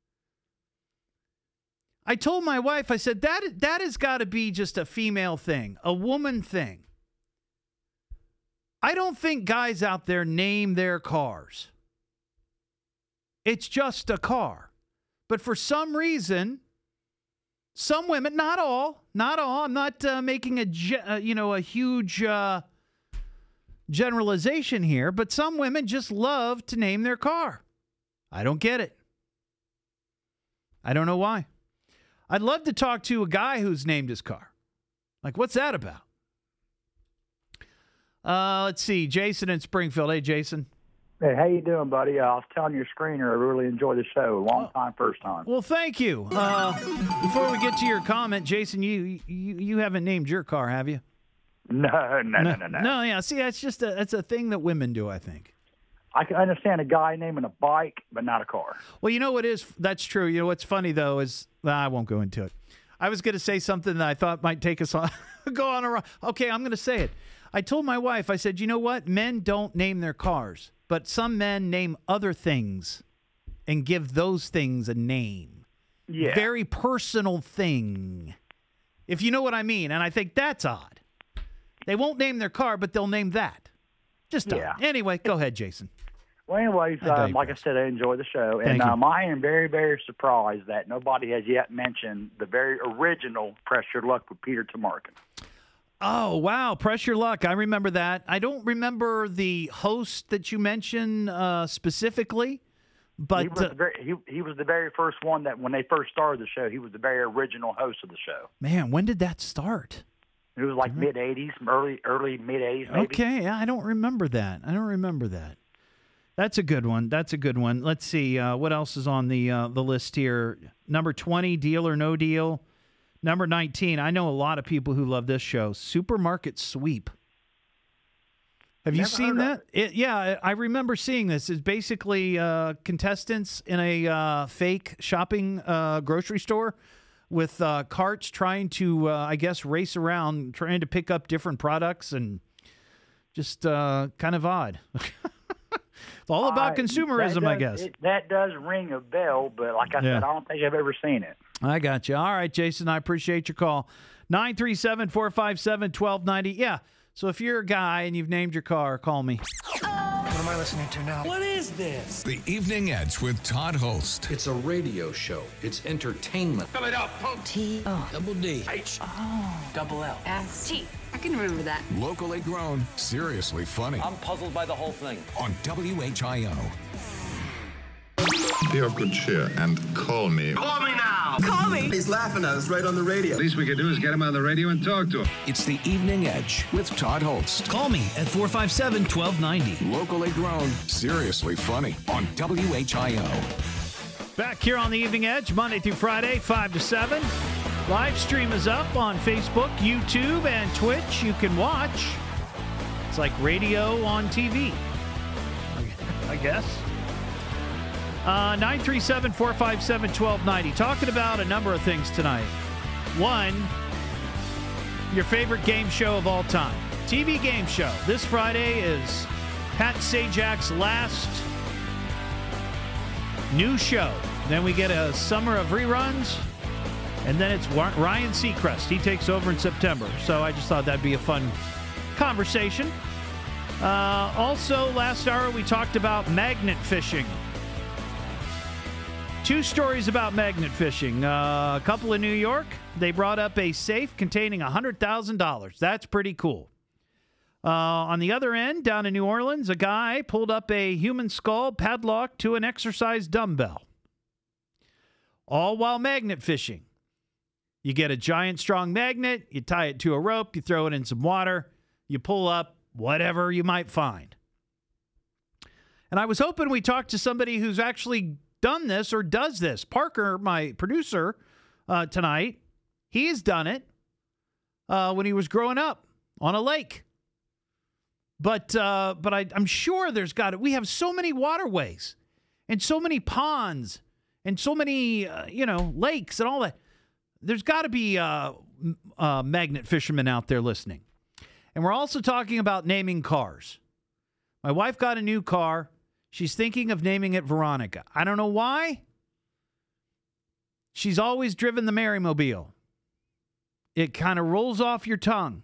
I told my wife, I said, that that has got to be just a female thing, a woman thing. I don't think guys out there name their cars. It's just a car. But for some reason, some women, not all, not all, I'm not uh, making a, uh, you know, a huge uh, generalization here, but some women just love to name their car. I don't get it. I don't know why. I'd love to talk to a guy who's named his car. Like, what's that about? Uh, let's see. Jason in Springfield. Hey, Jason. Hey, how you doing, buddy? Uh, I was telling your screener I really enjoy the show. Long time, first time. Well, thank you. Uh, before we get to your comment, Jason, you, you you haven't named your car, have you? No, no, no, no, no. No, yeah. See, that's just a that's a thing that women do, I think. I can understand a guy naming a bike, but not a car. Well, you know what is that's true. You know what's funny though is well, I won't go into it. I was going to say something that I thought might take us on go on a okay. I'm going to say it. I told my wife. I said, you know what? Men don't name their cars, but some men name other things and give those things a name. Yeah. Very personal thing, if you know what I mean. And I think that's odd. They won't name their car, but they'll name that. Just yeah. odd. Anyway, go ahead, Jason. Well, anyways, um, like I said, I enjoy the show. Thank and you. um, I am very, very surprised that nobody has yet mentioned the very original Press Your Luck with Peter Tomarken. Oh, wow. Press Your Luck. I remember that. I don't remember the host that you mentioned uh, specifically, but he was, uh, the very, he, he was the very first one that when they first started the show, he was the very original host of the show. Man, when did that start? It was like mm-hmm. mid-eighties, early, early mid-eighties, maybe. Okay, yeah, I don't remember that. I don't remember that. That's a good one. That's a good one. Let's see. Uh, what else is on the uh, the list here? Number twenty, Deal or No Deal. Number nineteen, I know a lot of people who love this show, Supermarket Sweep. Have Never you seen that? It. It, yeah, I remember seeing this. It's basically uh, contestants in a uh, fake shopping uh, grocery store with uh, carts trying to, uh, I guess, race around, trying to pick up different products, and just uh, kind of odd. It's all about uh, consumerism, does, I guess. It, that does ring a bell, but like I Yeah. said, I don't think I've ever seen it. I got you. All right, Jason, I appreciate your call. nine three seven, four five seven, one two nine zero. Yeah, so if you're a guy and you've named your car, call me. What am I listening to now? What is this? The Evening Edge with Todd Host. It's a radio show. It's entertainment. Spell it out, punk. T O Double D. H. Oh. Double L. S T. I can remember that. Locally grown, seriously funny I'm puzzled by the whole thing. on W H I O. Be of good cheer and call me. Call me now. Call me. He's laughing at us right on the radio. Least we could do is get him on the radio and talk to him. It's the Evening Edge with Todd Holst. Call me at four five seven, one two nine zero. Locally grown, seriously funny on W H I O. Back here on the Evening Edge, Monday through Friday, five to seven. Live stream is up on Facebook, YouTube, and Twitch. You can watch. It's like radio on T V, I guess. Uh, nine three seven, four five seven, one two nine zero. Talking about a number of things tonight. One, your favorite game show of all time. T V game show. This Friday is Pat Sajak's last new show. Then we get a summer of reruns. And then it's Ryan Seacrest. He takes over in September. So I just thought that'd be a fun conversation. Uh, also, last hour we talked about magnet fishing. Two stories about magnet fishing. Uh, a couple in New York, they brought up a safe containing one hundred thousand dollars. That's pretty cool. Uh, on the other end, down in New Orleans, a guy pulled up a human skull padlocked to an exercise dumbbell. All while magnet fishing. You get a giant, strong magnet, you tie it to a rope, you throw it in some water, you pull up whatever you might find. And I was hoping we talked to somebody who's actually done this or does this. Parker, my producer uh, tonight, he has done it uh, when he was growing up on a lake. But uh, but I, I'm sure there's got to, we have so many waterways and so many ponds and so many, uh, you know, lakes and all that. There's got to be uh, uh, magnet fishermen out there listening. And we're also talking about naming cars. My wife got a new car. She's thinking of naming it Veronica. I don't know why. She's always driven the Marymobile. It kind of rolls off your tongue.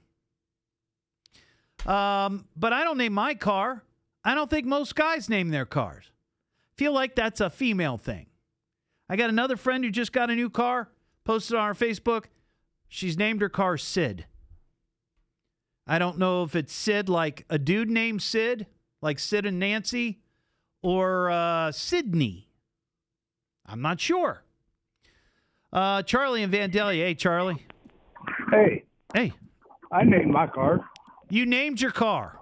Um, but I don't name my car. I don't think most guys name their cars. Feel like that's a female thing. I got another friend who just got a new car, posted on our Facebook. She's named her car Sid. I don't know if it's Sid like a dude named Sid, like Sid and Nancy, or uh, Sydney. I'm not sure. Uh, Charlie and Vandalia. Hey, Charlie. Hey. Hey. I named my car. You named your car.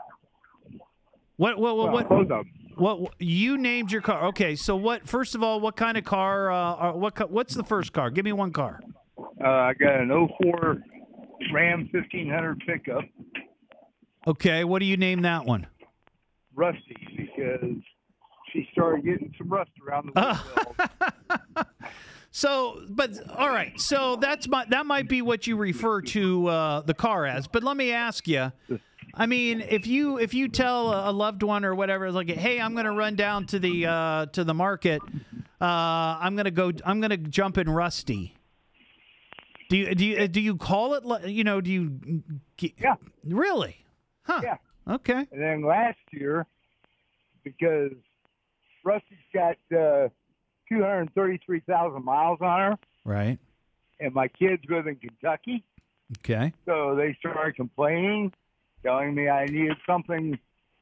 What? What? What? Well, what, both of them. what, what? You named your car. Okay. So what? First of all, what kind of car? Uh, what? What's the first car? Give me one car. Uh, I got an oh four Ram fifteen hundred pickup. Okay. What do you name that one? Rusty, because she started getting some rust around the wheel. So, but all right. So that's my that might be what you refer to uh, the car as. But let me ask you. I mean, if you if you tell a loved one or whatever, like, hey, I'm going to run down to the uh, to the market. Uh, I'm going to go. I'm going to jump in Rusty. Do you do you do you call it? You know? Do you? Yeah. Really? Huh. Yeah. Okay. And then last year, because Rusty's got uh, two hundred thirty-three thousand miles on her. Right. And my kids live in Kentucky. Okay. So they started complaining, telling me I needed something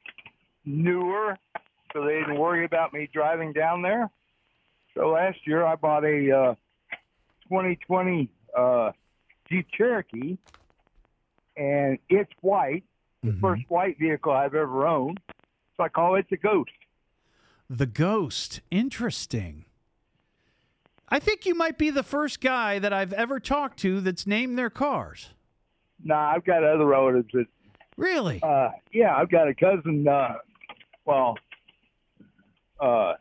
newer so they didn't worry about me driving down there. So last year I bought a uh, twenty twenty uh, Jeep Cherokee, and it's white, the mm-hmm. first white vehicle I've ever owned. So I call it the Ghost. The Ghost. Interesting. I think you might be the first guy that I've ever talked to that's named their cars. Nah, I've got other relatives that... Really? Uh, yeah, I've got a cousin, uh, well, uh,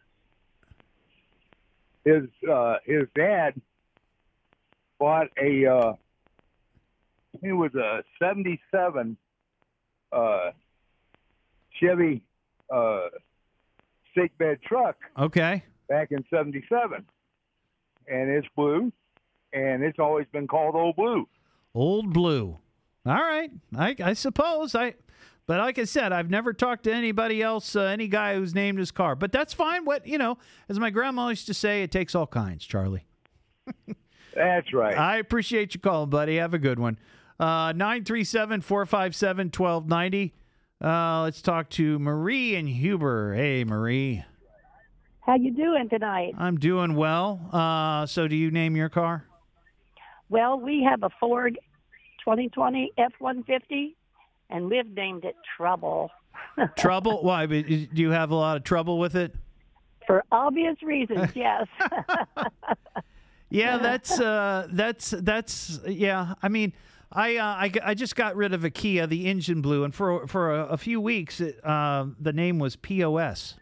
his uh, his dad bought a, uh, it was a seventy-seven uh, Chevy uh, stick bed truck. Okay. Back in seventy-seven. And it's blue, and it's always been called Old Blue. Old Blue. All right. I, I suppose. I, But like I said, I've never talked to anybody else, uh, any guy who's named his car. But that's fine. What, you know, as my grandma used to say, it takes all kinds, Charlie. That's right. I appreciate you calling, buddy. Have a good one. Uh, nine three seven, four five seven, one two nine zero. Uh, let's talk to Marie and Huber. Hey, Marie. How you doing tonight? I'm doing well. Uh, so do you name your car? Well, we have a Ford twenty twenty F one fifty, and we've named it Trouble. Trouble? Why? Do you have a lot of trouble with it? For obvious reasons, yes. Yeah, that's uh, that's that's yeah. I mean, I, uh, I I just got rid of a Kia. The engine blew, and for for a, a few weeks, it, uh, the name was P O S.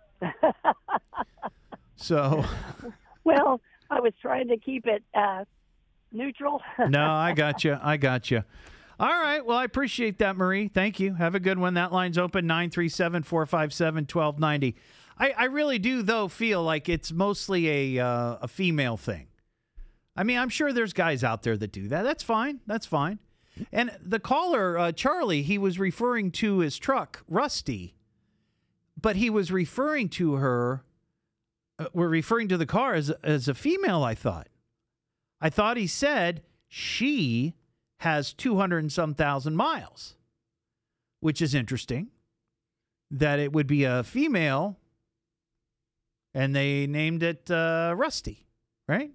So. Well, I was trying to keep it uh, neutral. No, I got you. I got you. All right. Well, I appreciate that, Marie. Thank you. Have a good one. That line's open, nine three seven, four five seven, one two nine zero. I, I really do, though, feel like it's mostly a uh, a female thing. I mean, I'm sure there's guys out there that do that. That's fine. That's fine. And the caller, uh, Charlie, he was referring to his truck, Rusty, but he was referring to her, uh, we're referring to the car as, as a female, I thought. I thought he said she has two hundred and some thousand miles, which is interesting, that it would be a female, and they named it uh, Rusty, right?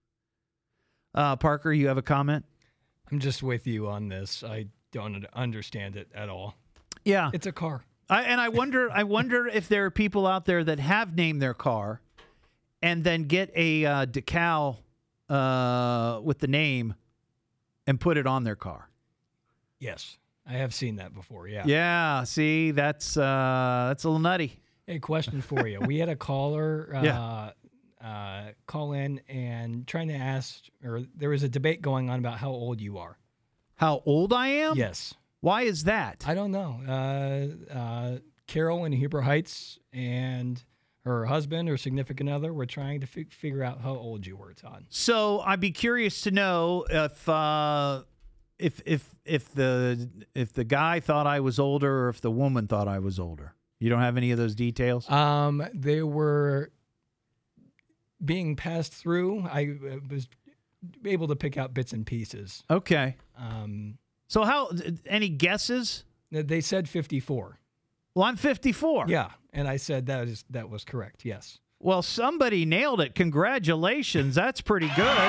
Uh, Parker, you have a comment? I'm just with you on this. I don't understand it at all. Yeah. It's a car. I, and I wonder I wonder if there are people out there that have named their car and then get a uh, decal uh, with the name and put it on their car. Yes. I have seen that before, yeah. Yeah, see, that's uh, that's a little nutty. Hey, question for you. We had a caller uh, Yeah. uh, call in and trying to ask, or there was a debate going on about how old you are. How old I am? Yes. Why is that? I don't know. Uh, uh, Carol in Heber Heights and her husband or significant other were trying to fi- figure out how old you were, Todd. So I'd be curious to know if uh, if if if the if the guy thought I was older or if the woman thought I was older. You don't have any of those details? Um, they were being passed through. I uh, was able to pick out bits and pieces. Okay. Um, so how? Any guesses? They said fifty-four. Well, I'm fifty-four. Yeah, and I said that is that was correct. Yes. Well, somebody nailed it. Congratulations. That's pretty good.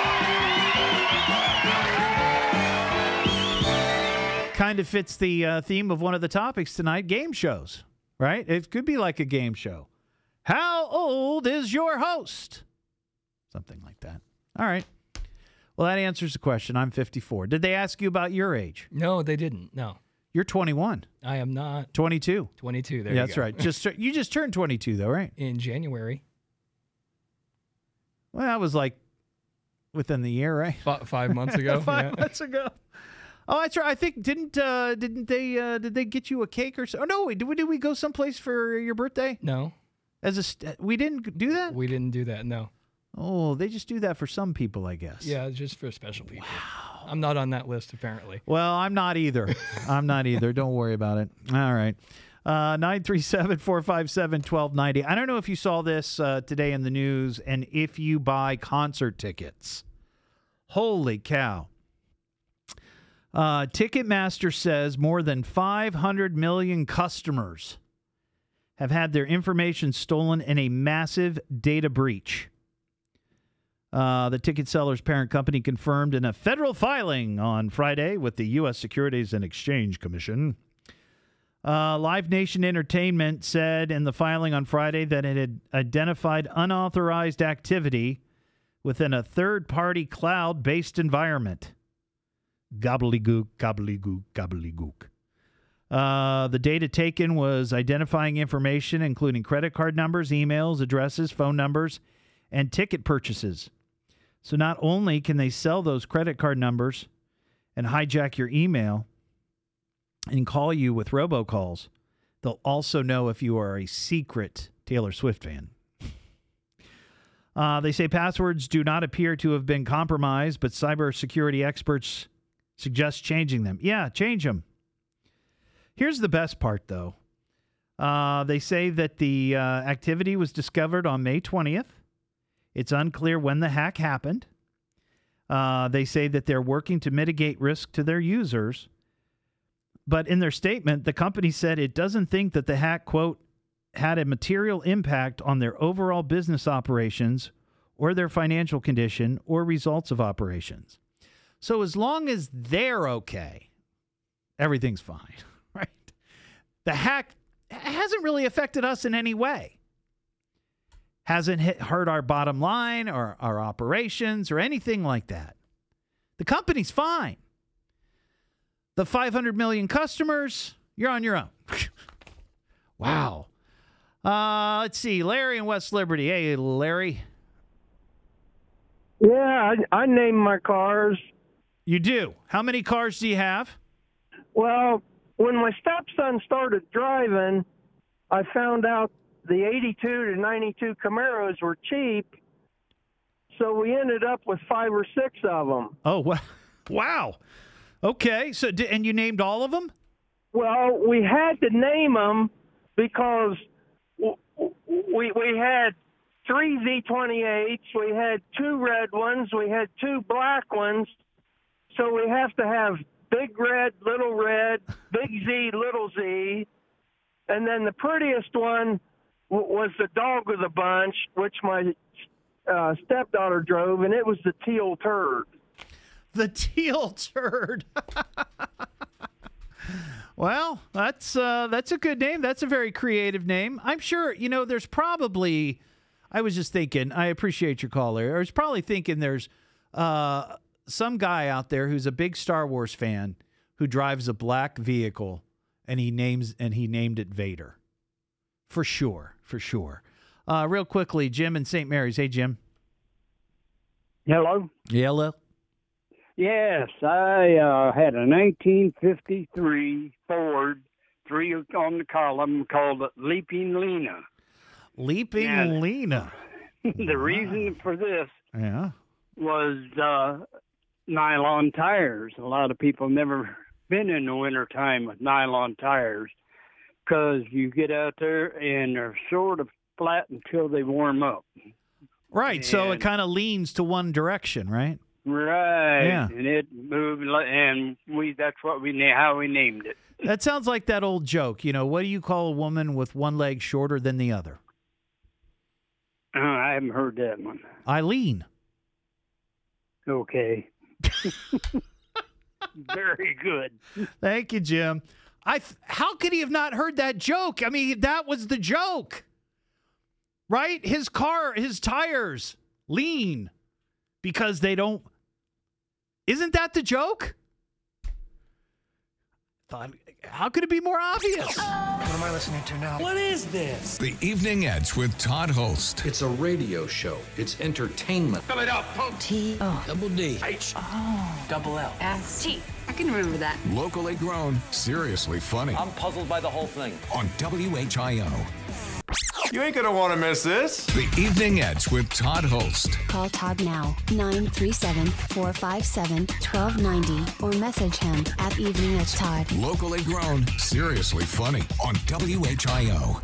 Kind of fits the uh, theme of one of the topics tonight, game shows, right? It could be like a game show. How old is your host? Something like that. All right. Well, that answers the question. I'm fifty-four. Did they ask you about your age? No, they didn't. No. You're twenty-one. I am not. twenty-two. twenty-two. There yeah, you that's go. right. Just you just turned twenty-two, though, right? In January. Well, that was like within the year, right? F- five months ago. five yeah. months ago. Oh, that's right. I think didn't uh, didn't they uh, did they get you a cake or so? Oh no, wait, did we did we go someplace for your birthday? No. As a st- we didn't do that. We didn't do that. No. Oh, they just do that for some people, I guess. Yeah, just for special people. Wow. I'm not on that list, apparently. Well, I'm not either. I'm not either. Don't worry about it. All right. Uh, nine three seven, four five seven, one two nine zero. I don't know if you saw this uh, today in the news, and if you buy concert tickets. Holy cow. Uh, Ticketmaster says more than five hundred million customers have had their information stolen in a massive data breach. Uh, the ticket seller's parent company confirmed in a federal filing on Friday with the U S Securities and Exchange Commission. Uh, Live Nation Entertainment said in the filing on Friday that it had identified unauthorized activity within a third-party cloud-based environment. Gobbledygook, gobbledygook, gobbledygook. Uh, the data taken was identifying information, including credit card numbers, emails, addresses, phone numbers, and ticket purchases. So not only can they sell those credit card numbers and hijack your email and call you with robocalls, they'll also know if you are a secret Taylor Swift fan. Uh, they say passwords do not appear to have been compromised, but cybersecurity experts suggest changing them. Yeah, change them. Here's the best part, though. Uh, they say that the uh, activity was discovered on May twentieth. It's unclear when the hack happened. Uh, they say that they're working to mitigate risk to their users. But in their statement, the company said it doesn't think that the hack, quote, had a material impact on their overall business operations or their financial condition or results of operations. So as long as they're okay, everything's fine, right? The hack hasn't really affected us in any way. Hasn't hit, hurt our bottom line or our operations or anything like that. The company's fine. The five hundred million customers, you're on your own. Wow. Uh, let's see. Larry in West Liberty. Hey, Larry. Yeah, I, I name my cars. You do? How many cars do you have? Well, when my stepson started driving, I found out the eighty-two to ninety-two Camaros were cheap, so we ended up with five or six of them. Oh, wow. Wow. Okay, so and you named all of them? Well, we had to name them because we we had three V twenty-eights, we had two red ones, we had two black ones, so we have to have big red, little red, big Z, little Z, and then the prettiest one w- was the dog of the bunch, which my uh, stepdaughter drove, and it was the teal turd. The teal turd. Well, that's uh, that's a good name. That's a very creative name. I'm sure, you know, there's probably, I was just thinking, I appreciate your call, Larry. I was probably thinking there's uh, some guy out there who's a big Star Wars fan who drives a black vehicle and he names and he named it Vader. For sure, for sure. Uh, real quickly, Jim in Saint Mary's. Hey, Jim. Hello. Hello. Yes, I uh, had a nineteen fifty-three Ford, three on the column, called Leaping Lena. Leaping now, Lena. The reason for this yeah. was uh, nylon tires. A lot of people never been in the wintertime with nylon tires because you get out there and they're sort of flat until they warm up. Right, and, so it kind of leans to one direction, right? Right, yeah. And it moved, and we—that's what we how we named it. That sounds like that old joke. You know, what do you call a woman with one leg shorter than the other? Uh, I haven't heard that one. Eileen. Okay. Very good. Thank you, Jim. I th- how could he have not heard that joke? I mean, that was the joke, right? His car, his tires lean because they don't. Isn't that the joke? Thought, how could it be more obvious? What am I listening to now? What is this? The Evening Edge with Todd Holst. It's a radio show. It's entertainment. Fill it up, punk. T O Double D. H. Oh. Double L. S T. I can remember that. Locally grown, seriously funny. I'm puzzled by the whole thing. On W H I O. You ain't gonna want to miss this. The Evening Edge with Todd Holst. Call Todd now, nine three seven, four five seven, one two nine zero, or message him at Evening Edge Todd. Locally grown, seriously funny. On W H I O.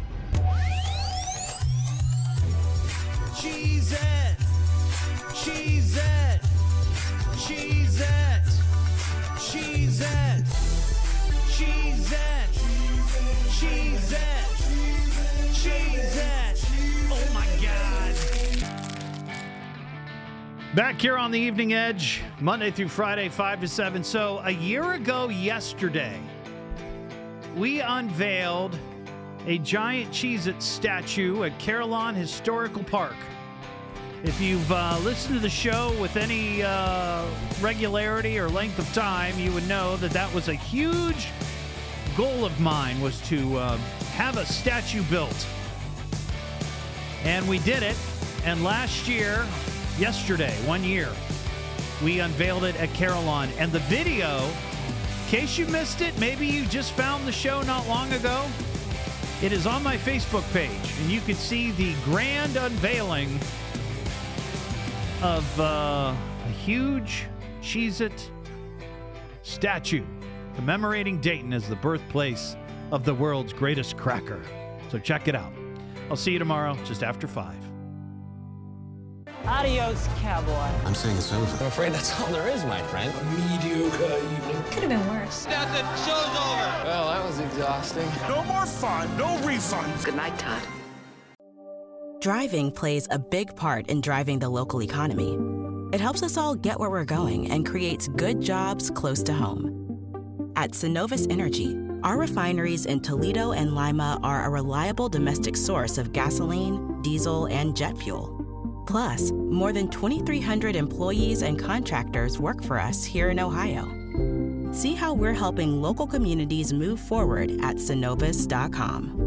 Cheese it! Cheese it! Cheese it! Cheese it! Cheese it! Cheese it! Cheese it! Oh my God! Back here on the Evening Edge, Monday through Friday, five to seven. So a year ago yesterday, we unveiled a giant Cheez-It statue at Carillon Historical Park. If you've uh, listened to the show with any uh, regularity or length of time, you would know that that was a huge goal of mine, was to uh, have a statue built. And we did it. And last year, yesterday, one year, we unveiled it at Carillon. And the video, in case you missed it, maybe you just found the show not long ago, it is on my Facebook page. And you can see the grand unveiling of uh, a huge Cheez-It statue commemorating Dayton as the birthplace of the world's greatest cracker. So check it out. I'll see you tomorrow just after five. Adios, cowboy. I'm saying it's over. I'm afraid that's all there is, my friend. A mediocre evening. Could have been worse. That's it. Show's over. Well, that was exhausting. No more fun. No refunds. Good night, Todd. Driving plays a big part in driving the local economy. It helps us all get where we're going and creates good jobs close to home. At Synovus Energy, our refineries in Toledo and Lima are a reliable domestic source of gasoline, diesel, and jet fuel. Plus, more than twenty-three hundred employees and contractors work for us here in Ohio. See how we're helping local communities move forward at synovus dot com.